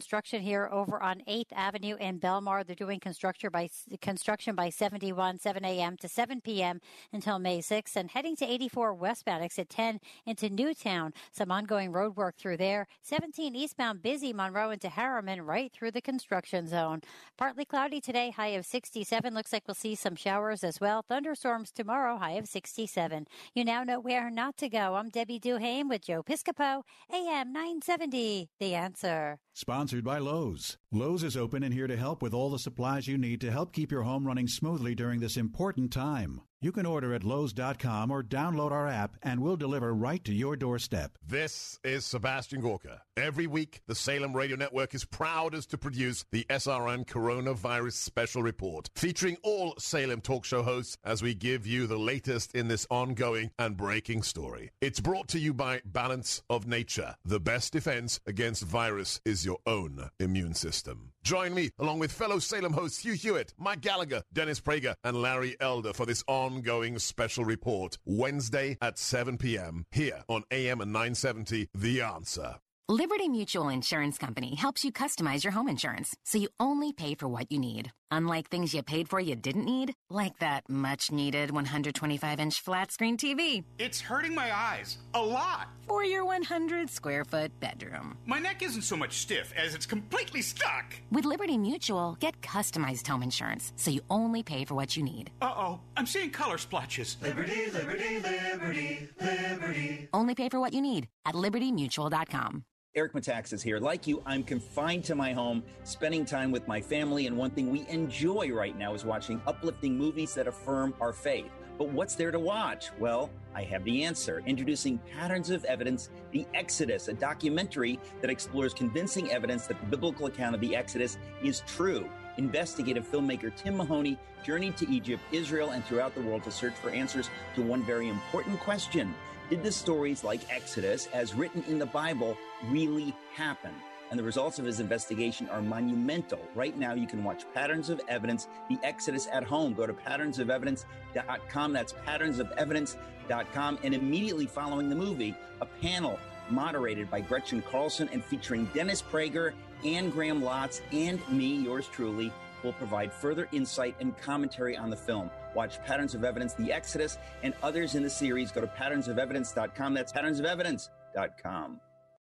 construction here over on eighth Avenue in Belmar. They're doing construction by construction by seventy-one, seven a.m. to seven p.m. until May sixth, and heading to eighty-four westbound exit ten into Newtown. Some ongoing road work through there. seventeen eastbound busy Monroe into Harriman right through the construction zone. Partly cloudy today, high of sixty-seven. Looks like we'll see some showers as well. Thunderstorms tomorrow, high of sixty-seven. You now know where not to go. I'm Debbie Duhame with Joe Piscopo, A M nine seventy. The Answer. Sponsored by Lowe's. Lowe's is open and here to help with all the supplies you need to help keep your home running smoothly during this important time. You can order at Lowe's dot com or download our app, and we'll deliver right to your doorstep. This is Sebastian Gorka. Every week, the Salem Radio Network is proud as to produce the S R N Coronavirus Special Report, featuring all Salem talk show hosts as we give you the latest in this ongoing and breaking story. It's brought to you by Balance of Nature. The best defense against virus is your own immune system. Join me, along with fellow Salem hosts Hugh Hewitt, Mike Gallagher, Dennis Prager, and Larry Elder for this ongoing special report, Wednesday at seven p.m. here on A M nine seventy, The Answer. Liberty Mutual Insurance Company helps you customize your home insurance so you only pay for what you need. Unlike things you paid for you didn't need, like that much-needed one hundred twenty-five inch flat-screen T V. It's hurting my eyes a lot. For your one hundred square foot bedroom. My neck isn't so much stiff as it's completely stuck. With Liberty Mutual, get customized home insurance so you only pay for what you need. Uh-oh, I'm seeing color splotches. Liberty, liberty, liberty, liberty. Only pay for what you need at liberty mutual dot com. Eric Metaxas here. Like you, I'm confined to my home, spending time with my family, and one thing we enjoy right now is watching uplifting movies that affirm our faith. But what's there to watch? Well, I have the answer. Introducing Patterns of Evidence, The Exodus, a documentary that explores convincing evidence that the biblical account of the Exodus is true. Investigative filmmaker Tim Mahoney journeyed to Egypt, Israel, and throughout the world to search for answers to one very important question. Did the stories like Exodus, as written in the Bible, really happen? And the results of his investigation are monumental. Right now, you can watch Patterns of Evidence, The Exodus at home. Go to patterns of evidence dot com. That's patterns of evidence dot com. And immediately following the movie, a panel moderated by Gretchen Carlson and featuring Dennis Prager, Anne Graham Lotz, and me, yours truly, will provide further insight and commentary on the film. Watch Patterns of Evidence, The Exodus, and others in the series. Go to patterns of evidence dot com. That's patterns of evidence dot com.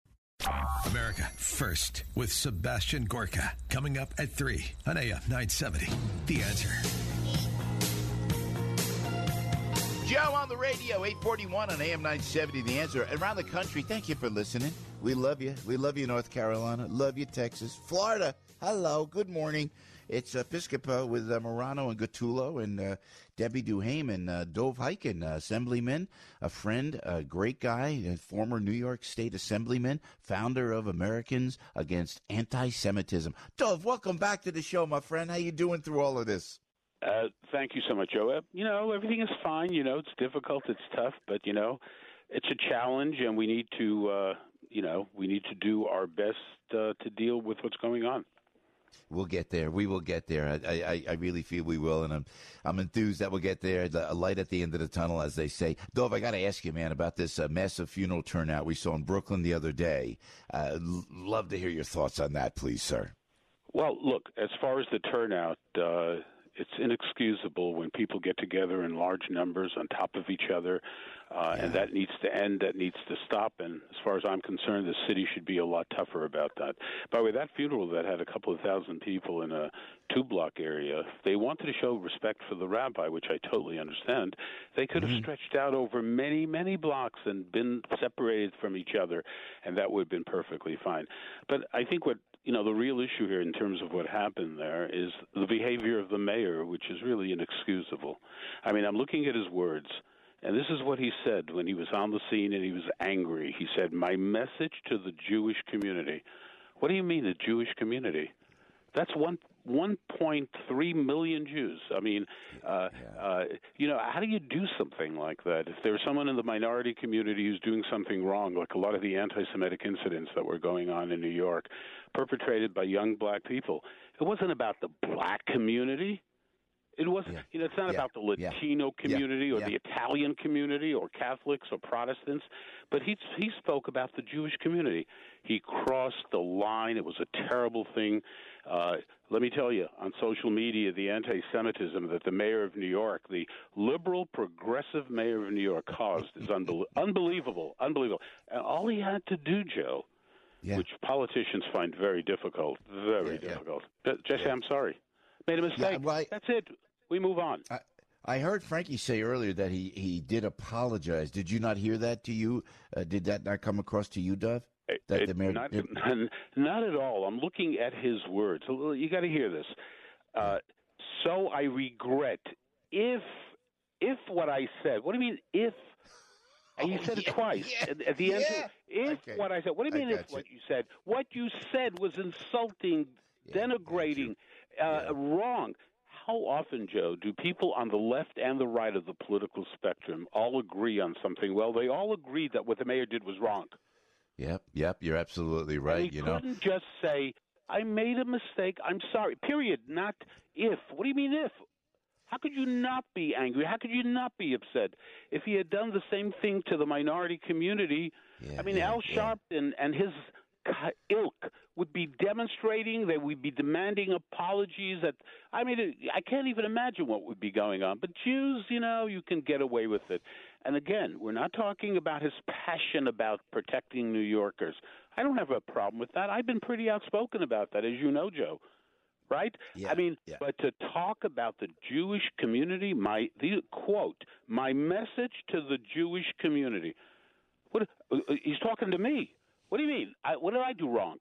America First with Sebastian Gorka. Coming up at three on A M nine seventy. The Answer. Joe on the radio, eight forty-one on A M nine seventy, The Answer. Around the country, thank you for listening. We love you. We love you, North Carolina. Love you, Texas. Florida, hello. Good morning. It's uh, Piscopo with uh, Morano and Gattulo and uh, Debbie Duhame and uh, Dove Hyken, uh, assemblyman, a friend, a great guy, a former New York State assemblyman, founder of Americans Against Anti-Semitism. Dove, welcome back to the show, my friend. How you doing through all of this? Uh, thank you so much, Joe. Uh, you know, everything is fine. You know, it's difficult, it's tough, but, you know, it's a challenge, and we need to, uh, you know, we need to do our best uh, to deal with what's going on. We'll get there. We will get there. I, I, I really feel we will, and I'm I'm enthused that we'll get there. The, a light at the end of the tunnel, as they say. Dove, I got to ask you, man, about this uh, massive funeral turnout we saw in Brooklyn the other day. Uh, l- love to hear your thoughts on that, please, sir. Well, look, as far as the turnout, uh, it's inexcusable when people get together in large numbers on top of each other, uh, yeah. and that needs to end, that needs to stop, and as far as I'm concerned, the city should be a lot tougher about that. By the way, that funeral that had a couple of thousand people in a two-block area, they wanted to show respect for the rabbi, which I totally understand. They could have mm-hmm. stretched out over many, many blocks and been separated from each other, and that would have been perfectly fine. But I think what You know, the real issue here in terms of what happened there is the behavior of the mayor, which is really inexcusable. I mean, I'm looking at his words, and this is what he said when he was on the scene and he was angry. He said, "My message to the Jewish community." What do you mean, the Jewish community? That's one one point three million Jews. I mean, uh, uh, you know, how do you do something like that? If there's someone in the minority community who's doing something wrong, like a lot of the anti-Semitic incidents that were going on in New York, perpetrated by young black people, it wasn't about the black community. It wasn't, Yeah. you know, it's not Yeah. about the Yeah. Latino community Yeah. or Yeah. the Italian community or Catholics or Protestants, but he he spoke about the Jewish community. He crossed the line. It was a terrible thing. Uh, let me tell you, on social media, the anti-Semitism that the mayor of New York, the liberal progressive mayor of New York, caused is unbel- unbelievable, unbelievable. And all he had to do, Joe, Yeah. which politicians find very difficult, very Yeah, yeah. difficult. Uh, Jesse, Yeah. I'm sorry. Made a mistake. well, I- That's it. We move on. I, I heard Frankie say earlier that he, he did apologize. Did you not hear that to you? Uh, did that not come across to you, Dove? That It- the mayor, not, it- not at all. I'm looking at his words. You got to hear this. Uh, so I regret if if what I said. What do you mean if? And you Oh, said yeah, it twice yeah, at, at the end. yeah. If Okay. what I said. What do you I mean if got you. what you said? What you said was insulting, denigrating, uh, wrong. How often, Joe, do people on the left and the right of the political spectrum all agree on something? Well, they all agreed that what the mayor did was wrong. Yep, yep, you're absolutely right. And he You know, couldn't just say, I made a mistake, I'm sorry, period, not if. What do you mean if? How could you not be angry? How could you not be upset? If he had done the same thing to the minority community, I mean, yeah, Al Sharpton and his ilk would be demonstrating, they would be demanding apologies. That I mean, it, I can't even imagine what would be going on. But Jews, you know, you can get away with it. And again, we're not talking about his passion about protecting New Yorkers. I don't have a problem with that. I've been pretty outspoken about that, as you know, Joe. Right? Yeah, I mean, yeah. but to talk about the Jewish community, my the quote, my message to the Jewish community. What? Uh, he's talking to me. What do you mean? I, what did I do wrong?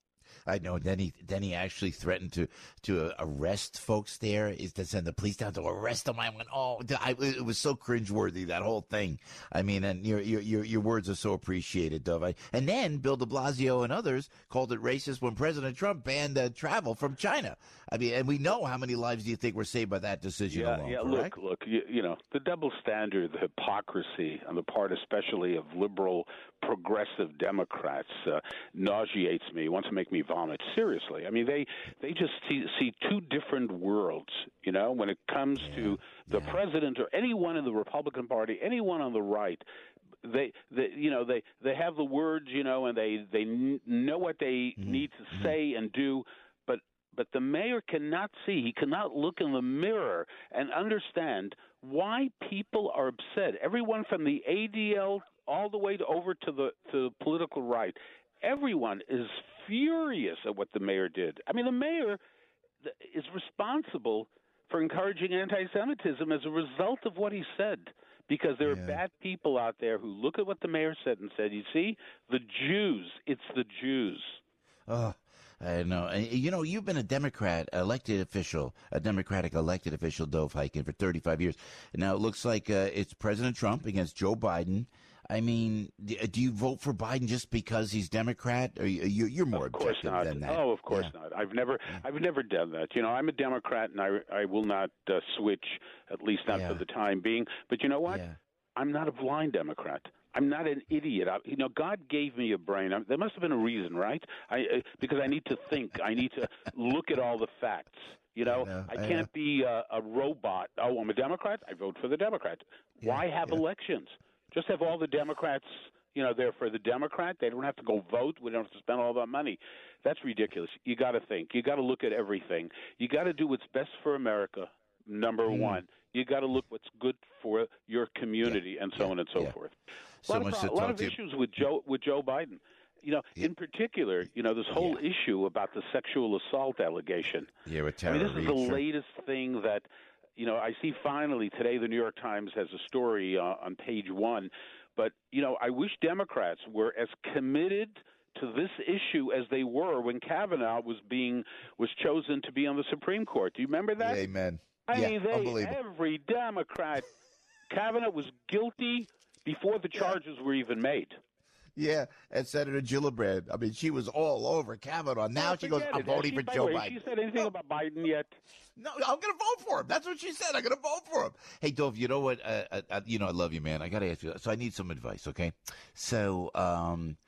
I know. Then he then he actually threatened to to uh, arrest folks there. Is to send the police down to arrest them. I went, oh, I, it was so cringeworthy, that whole thing. I mean, and your your your, your words are so appreciated, Dove. I, and then Bill de Blasio and others called it racist when President Trump banned uh, travel from China. I mean, and we know how many lives do you think were saved by that decision Yeah, alone? yeah. correct? Look, look. You, you know, the double standard, the hypocrisy on the part, especially of liberal, progressive Democrats, uh, nauseates me. Wants to make me vomit. Seriously, I mean, they they just see, see two different worlds. You know, when it comes Yeah, to the yeah. president or anyone in the Republican Party, anyone on the right. They, they, you know, they, they have the words, you know, and they, they kn- know what they Mm-hmm. need to say and do. But, but the mayor cannot see. He cannot look in the mirror and understand why people are upset. Everyone from the A D L all the way to over to the to the political right. Everyone is furious at what the mayor did. I mean, the mayor th- is responsible for encouraging anti-Semitism as a result of what he said. Because there Yeah. are bad people out there who look at what the mayor said and said, you see, the Jews, it's the Jews. Oh, I know. And, you know, you've been a Democrat elected official, a Democratic elected official, Dove Hyken, for thirty-five years. Now, it looks like uh, it's President Trump against Joe Biden. I mean, do, do you vote for Biden just because he's Democrat? Or you, you're more Of course objective not. than that? Oh, of course Yeah. not. I've never, I've never done that. You know, I'm a Democrat, and I, I will not uh, switch, at least not Yeah. for the time being. But you know what? Yeah. I'm not a blind Democrat. I'm not an idiot. I, you know, God gave me a brain. I, there must have been a reason, right? I, uh, because I need to think. I need to look at all the facts. You know, I know, I I can't know. be a, a robot. Oh, I'm a Democrat. I vote for the Democrat. Why have yeah. elections? Just have all the Democrats, you know, there for the Democrat. They don't have to go vote. We don't have to spend all that money. That's ridiculous. You got to think. You got to look at everything. You got to do what's best for America. Number Mm. one, you got to look what's good for your community, and so yeah, on and so yeah. forth. A So lot much of, to pro- a lot talk of to you- issues with Joe with Joe Biden. You know, in particular, you know, this whole issue about the sexual assault allegation. Yeah, with I mean, Tara this is Reid, the sure. latest thing that, you know, I see finally today the New York Times has a story uh, on page one. But, you know, I wish Democrats were as committed to this issue as they were when Kavanaugh was being was chosen to be on the Supreme Court. Do you remember that? Amen. I yeah, mean, they, unbelievable. every Democrat, Kavanaugh was guilty before the charges were even made. Yeah, and Senator Gillibrand. I mean, she was all over Kavanaugh. Now Oh, she goes, forget I'm it. Has voting she- for by Joe the way, Biden. Has she said anything about Biden yet? No, I'm going to vote for him. That's what she said. I'm going to vote for him. Hey, Dove, you know what? Uh, uh, uh, you know, I love you, man. I got to ask you. So I need some advice, okay? So, um,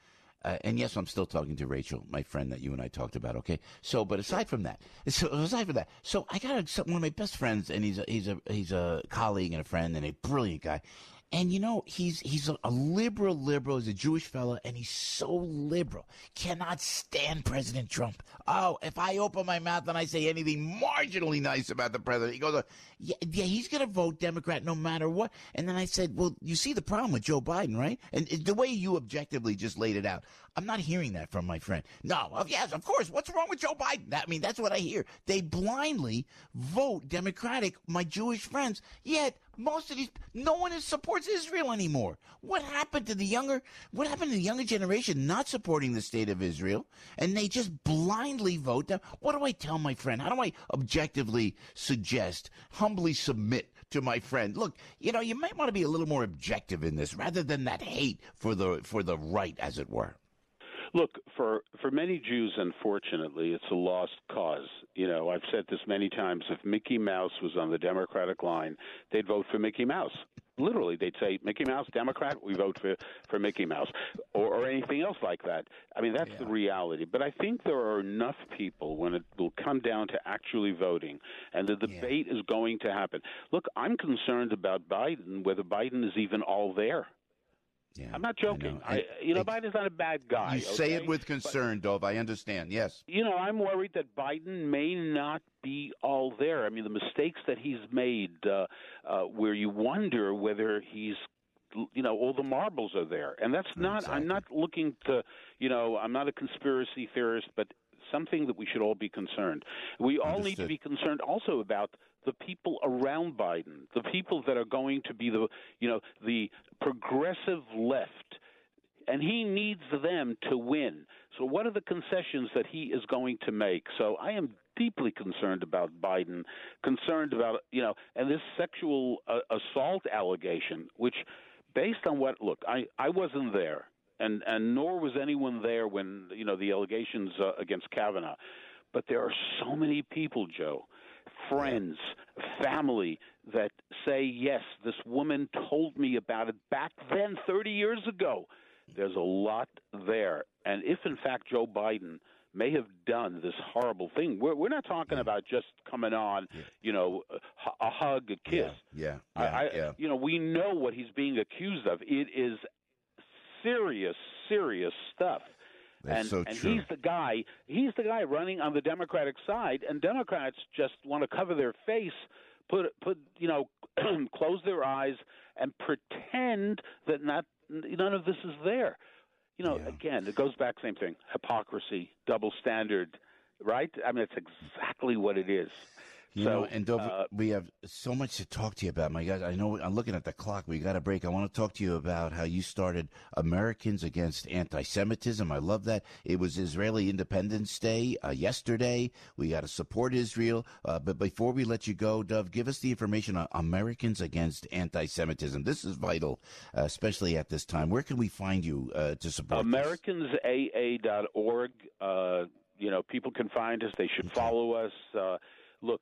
Uh, and yes, I'm still talking to Rachel, my friend that you and I talked about. Okay, so but aside from that, so aside from that, so I got a, one of my best friends, and he's a, he's a he's a colleague and a friend and a brilliant guy. And, you know, he's he's a, a liberal liberal. He's a Jewish fella, and he's so liberal. Cannot stand President Trump. Oh, if I open my mouth and I say anything marginally nice about the president, he goes, yeah, yeah he's going to vote Democrat no matter what. And then I said, well, you see the problem with Joe Biden, right? And the way you objectively just laid it out, I'm not hearing that from my friend. No, well, yes, of course. What's wrong with Joe Biden? That, I mean, that's what I hear. They blindly vote Democratic, my Jewish friends, yet most of these, no one is, supports Israel anymore. What happened to the younger, what happened to the younger generation not supporting the state of Israel? And they just blindly vote them. What do I tell my friend? How do I objectively suggest, humbly submit to my friend? Look, you know, you might want to be a little more objective in this rather than that hate for the, for the right, as it were. Look, for, for many Jews, unfortunately, it's a lost cause. You know, I've said this many times. If Mickey Mouse was on the Democratic line, they'd vote for Mickey Mouse. Literally, they'd say, Mickey Mouse, Democrat, we vote for, for Mickey Mouse, or, or anything else like that. I mean, that's yeah. the reality. But I think there are enough people when it will come down to actually voting, and the debate yeah. is going to happen. Look, I'm concerned about Biden, whether Biden is even all there. Yeah, I'm not joking. I I, you know, Biden's not a bad guy. You say okay? it with concern, but, Dov. I understand. Yes. You know, I'm worried that Biden may not be all there. I mean, the mistakes that he's made, uh, uh, where you wonder whether he's, you know, all the marbles are there, and that's not. Exactly. I'm not looking to, you know, I'm not a conspiracy theorist, but something that we should all be concerned. We all Understood. need to be concerned also about the people around Biden, the people that are going to be the, you know, the progressive left, and he needs them to win. So what are the concessions that he is going to make? So I am deeply concerned about Biden, concerned about, you know, and this sexual uh, assault allegation, which based on what, look, I, I wasn't there, and, and nor was anyone there when, you know, the allegations uh, against Kavanaugh. But there are so many people, Joe, friends, family, that say, yes, this woman told me about it back then, thirty years ago. There's a lot there. And if, in fact, Joe Biden may have done this horrible thing, we're, we're not talking yeah. about just coming on, yeah. you know, a, a hug, a kiss. Yeah, yeah, I, I, yeah. You know, we know what he's being accused of. It is serious, serious stuff. That's and, so and true. he's the guy. He's the guy running on the Democratic side, and Democrats just want to cover their face, put put you know, close their eyes, and pretend that not none of this is there. You know, yeah. again, it goes back same thing: hypocrisy, double standard, right? I mean, it's exactly what it is. You so, know, and Dov, uh, we have so much to talk to you about, my guys. I know I'm looking at the clock. We got a break. I want to talk to you about how you started Americans Against Anti-Semitism. I love that. It was Israeli Independence Day uh, yesterday. We got to support Israel. Uh, but before we let you go, Dov, give us the information on Americans Against Anti-Semitism. This is vital, uh, especially at this time. Where can we find you uh, to support Americans A A dot org. Uh, you know, people can find us. They should okay. follow us. Uh, look.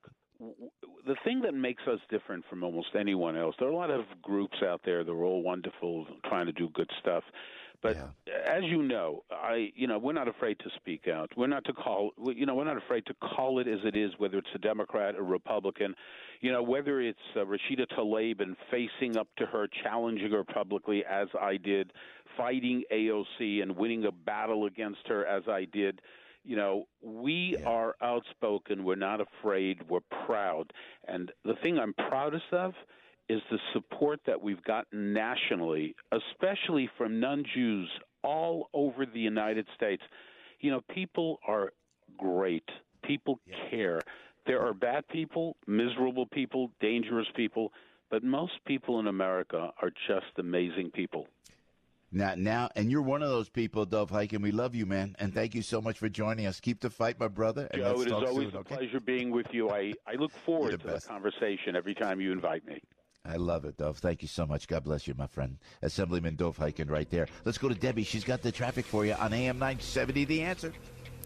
The thing that makes us different from almost anyone else, there are a lot of groups out there that are all wonderful, trying to do good stuff. But yeah. as you know, I, you know, we're not afraid to speak out. We're not to call, you know, we're not afraid to call it as it is, whether it's a Democrat or Republican, you know, whether it's uh, Rashida Tlaib and facing up to her, challenging her publicly as I did, fighting A O C and winning a battle against her as I did. You know, we yeah. are outspoken. We're not afraid. We're proud. And the thing I'm proudest of is the support that we've gotten nationally, especially from non-Jews all over the United States. You know, people are great. People yeah. care. There are bad people, miserable people, dangerous people, but most people in America are just amazing people. Now, now, and you're one of those people, Dov Hikind. We love you, man, and thank you so much for joining us. Keep the fight, my brother. And Joe, let's it is talk always soon, a okay? pleasure being with you. I, I look forward the to best. the conversation every time you invite me. I love it, Dov. Thank you so much. God bless you, my friend. Assemblyman Dov Hikind right there. Let's go to Debbie. She's got the traffic for you on A M nine seventy, The Answer.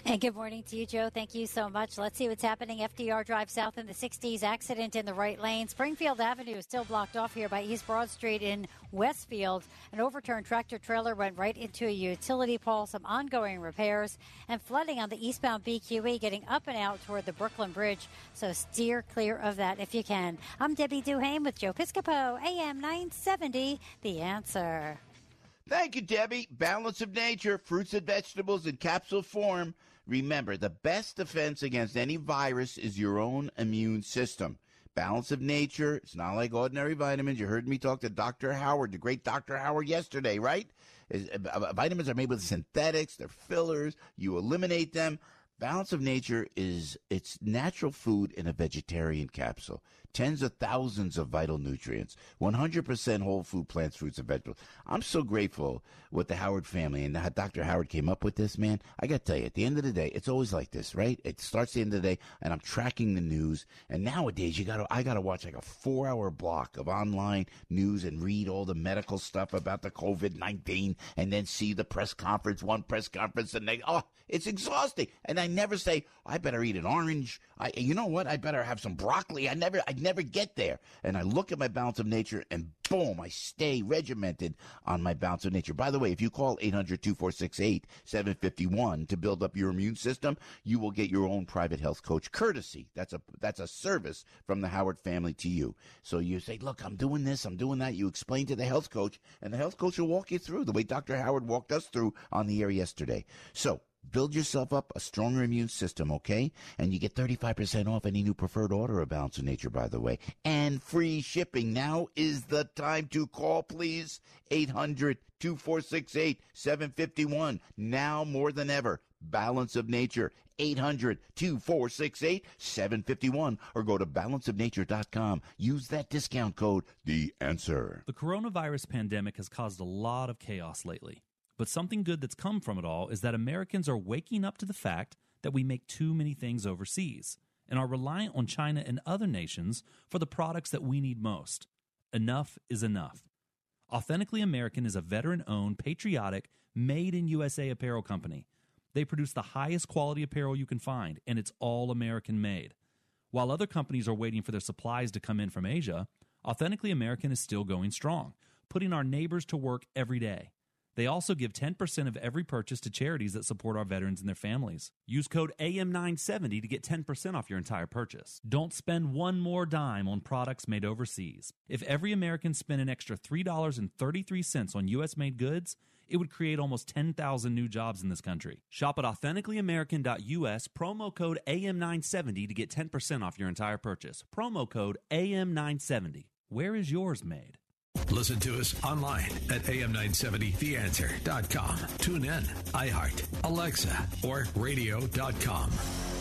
And good morning to you, Joe. Thank you so much. Let's see what's happening. F D R Drive south in the sixties. Accident in the right lane. Springfield Avenue is still blocked off here by East Broad Street in Westfield. An overturned tractor trailer went right into a utility pole. Some ongoing repairs and flooding on the eastbound B Q E getting up and out toward the Brooklyn Bridge. So steer clear of that if you can. I'm Debbie Duhame with Joe Piscopo, A M nine seventy, The Answer. Thank you, Debbie. Balance of Nature, fruits and vegetables in capsule form. Remember, the best defense against any virus is your own immune system. Balance of Nature, it's not like ordinary vitamins. You heard me talk to Doctor Howard, the great Doctor Howard yesterday, right? Is, uh, vitamins are made with synthetics, they're fillers, you eliminate them. Balance of Nature is it's natural food in a vegetarian capsule. Tens of thousands of vital nutrients. one hundred percent whole food plants, fruits, and vegetables. I'm so grateful with the Howard family and how Doctor Howard came up with this, man. I got to tell you, at the end of the day, it's always like this, right? It starts at the end of the day, and I'm tracking the news. And nowadays, you got to I got to watch like a four-hour block of online news and read all the medical stuff about the COVID nineteen and then see the press conference, one press conference, and they, oh, it's exhausting. And I never say, I better eat an orange. I, you know what? I better have some broccoli. I never, I never get there. And I look at my Balance of Nature, and boom, I stay regimented on my Balance of Nature. By the way, if you call eight hundred, two four six, eight, seven five one to build up your immune system, you will get your own private health coach courtesy. That's a that's a service from the Howard family to you. So you say, look, I'm doing this, I'm doing that. You explain to the health coach, and the health coach will walk you through the way Doctor Howard walked us through on the air yesterday. So build yourself up a stronger immune system, okay? And you get thirty-five percent off any new preferred order of Balance of Nature, by the way. And free shipping. Now is the time to call, please. eight hundred, two four six, eight, seven five one. Now more than ever. Balance of Nature. eight hundred, two four six, eight, seven five one. Or go to balance of nature dot com. Use that discount code, The Answer. The coronavirus pandemic has caused a lot of chaos lately. But something good that's come from it all is that Americans are waking up to the fact that we make too many things overseas and are reliant on China and other nations for the products that we need most. Enough is enough. Authentically American is a veteran-owned, patriotic, made-in-U S A apparel company. They produce the highest quality apparel you can find, and it's all American-made. While other companies are waiting for their supplies to come in from Asia, Authentically American is still going strong, putting our neighbors to work every day. They also give ten percent of every purchase to charities that support our veterans and their families. Use code A M nine seventy to get ten percent off your entire purchase. Don't spend one more dime on products made overseas. If every American spent an extra three dollars and thirty-three cents on U S-made goods, it would create almost ten thousand new jobs in this country. Shop at authentically american dot U S, promo code A M nine seventy to get ten percent off your entire purchase. Promo code A M nine seventy. Where is yours made? Listen to us online at A M nine seventy the answer dot com. Tune in, iHeart, Alexa, or radio dot com.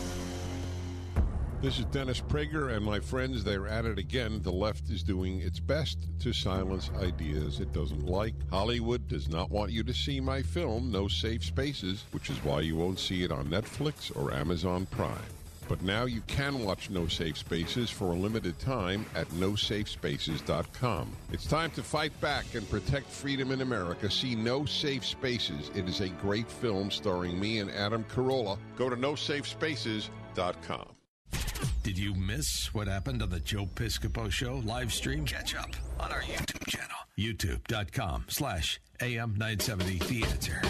This is Dennis Prager, and my friends, they're at it again. The left is doing its best to silence ideas it doesn't like. Hollywood does not want you to see my film, No Safe Spaces, which is why you won't see it on Netflix or Amazon Prime. But now you can watch No Safe Spaces for a limited time at no safe spaces dot com. It's time to fight back and protect freedom in America. See No Safe Spaces. It is a great film starring me and Adam Carolla. Go to no safe spaces dot com. Did you miss what happened on the Joe Piscopo Show live stream? Catch up on our YouTube channel, youtube dot com slash A M nine seventy The Answer.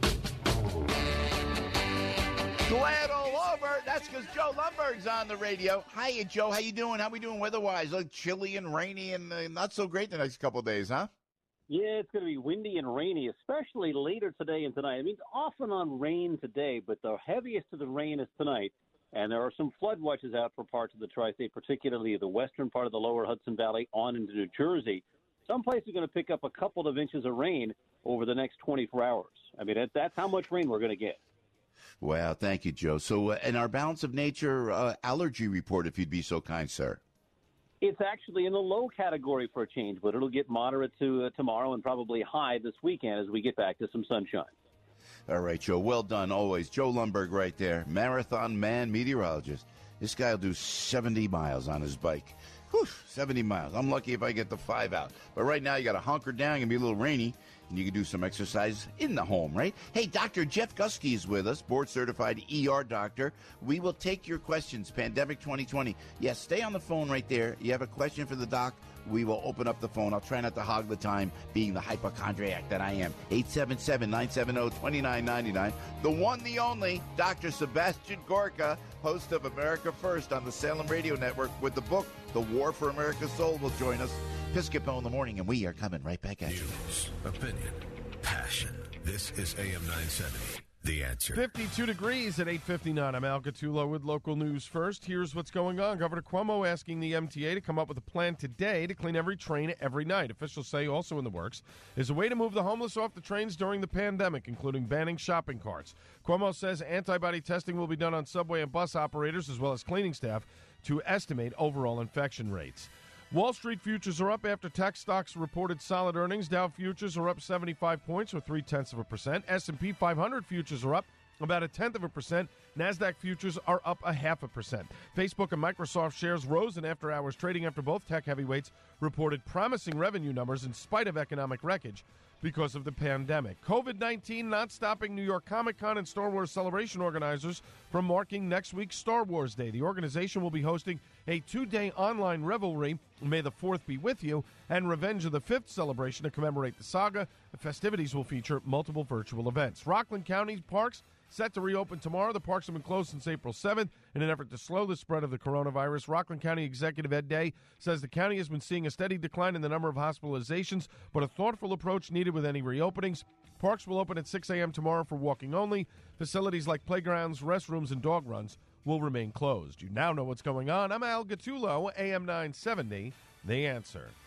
Glad all over. That's because Joe Lundberg's on the radio. Hiya, Joe. How you doing? How we doing weather-wise? Like chilly and rainy and uh, not so great the next couple of days, huh? Yeah, it's going to be windy and rainy, especially later today and tonight. I mean, off and on rain today, but the heaviest of the rain is tonight. And there are some flood watches out for parts of the tri-state, particularly the western part of the lower Hudson Valley on into New Jersey. Some places are going to pick up a couple of inches of rain over the next twenty-four hours. I mean, that, that's how much rain we're going to get. Wow, thank you, Joe. So, uh, in our Balance of Nature uh, allergy report, if you'd be so kind, sir. It's actually in the low category for a change, but it'll get moderate to uh, tomorrow and probably high this weekend as we get back to some sunshine. All right, Joe. Well done, always. Joe Lundberg right there, marathon man, meteorologist. This guy will do seventy miles on his bike. Whew, seventy miles. I'm lucky if I get the five out. But right now, you got to hunker down and be a little rainy, and you can do some exercise in the home, right? Hey, Doctor Jeff Gusky is with us, board-certified E R doctor. We will take your questions, Pandemic twenty twenty. Yes, stay on the phone right there. You have a question for the doc, we will open up the phone. I'll try not to hog the time, being the hypochondriac that I am. eight seven seven, nine seven zero, two nine nine nine. The one, the only, Doctor Sebastian Gorka, host of America First on the Salem Radio Network with the book, The War for America's Soul, will join us. Piscopo in the morning, and we are coming right back at you. News, opinion, passion. This is A M nine seventy. The Answer. fifty-two degrees at eight fifty-nine. I'm Al Gattulo with local news first. Here's what's going on. Governor Cuomo asking the M T A to come up with a plan today to clean every train every night. Officials say also in the works is a way to move the homeless off the trains during the pandemic, including banning shopping carts. Cuomo says antibody testing will be done on subway and bus operators as well as cleaning staff to estimate overall infection rates. Wall Street futures are up after tech stocks reported solid earnings. Dow futures are up seventy-five points or three-tenths of a percent. S and P five hundred futures are up about a tenth of a percent. NASDAQ futures are up a half a percent. Facebook and Microsoft shares rose in after-hours trading after both tech heavyweights reported promising revenue numbers in spite of economic wreckage because of the pandemic. COVID nineteen not stopping New York Comic-Con and Star Wars Celebration organizers from marking next week's Star Wars Day. The organization will be hosting a two-day online revelry, May the fourth be with you, and Revenge of the Fifth celebration to commemorate the saga. The festivities will feature multiple virtual events. Rockland County parks set to reopen tomorrow. The parks have been closed since April seventh in an effort to slow the spread of the coronavirus. Rockland County Executive Ed Day says the county has been seeing a steady decline in the number of hospitalizations, but a thoughtful approach needed with any reopenings. Parks will open at six a.m. tomorrow for walking only. Facilities like playgrounds, restrooms, and dog runs will remain closed. You now know what's going on. I'm Al Gattulo, A M nine seventy, The Answer.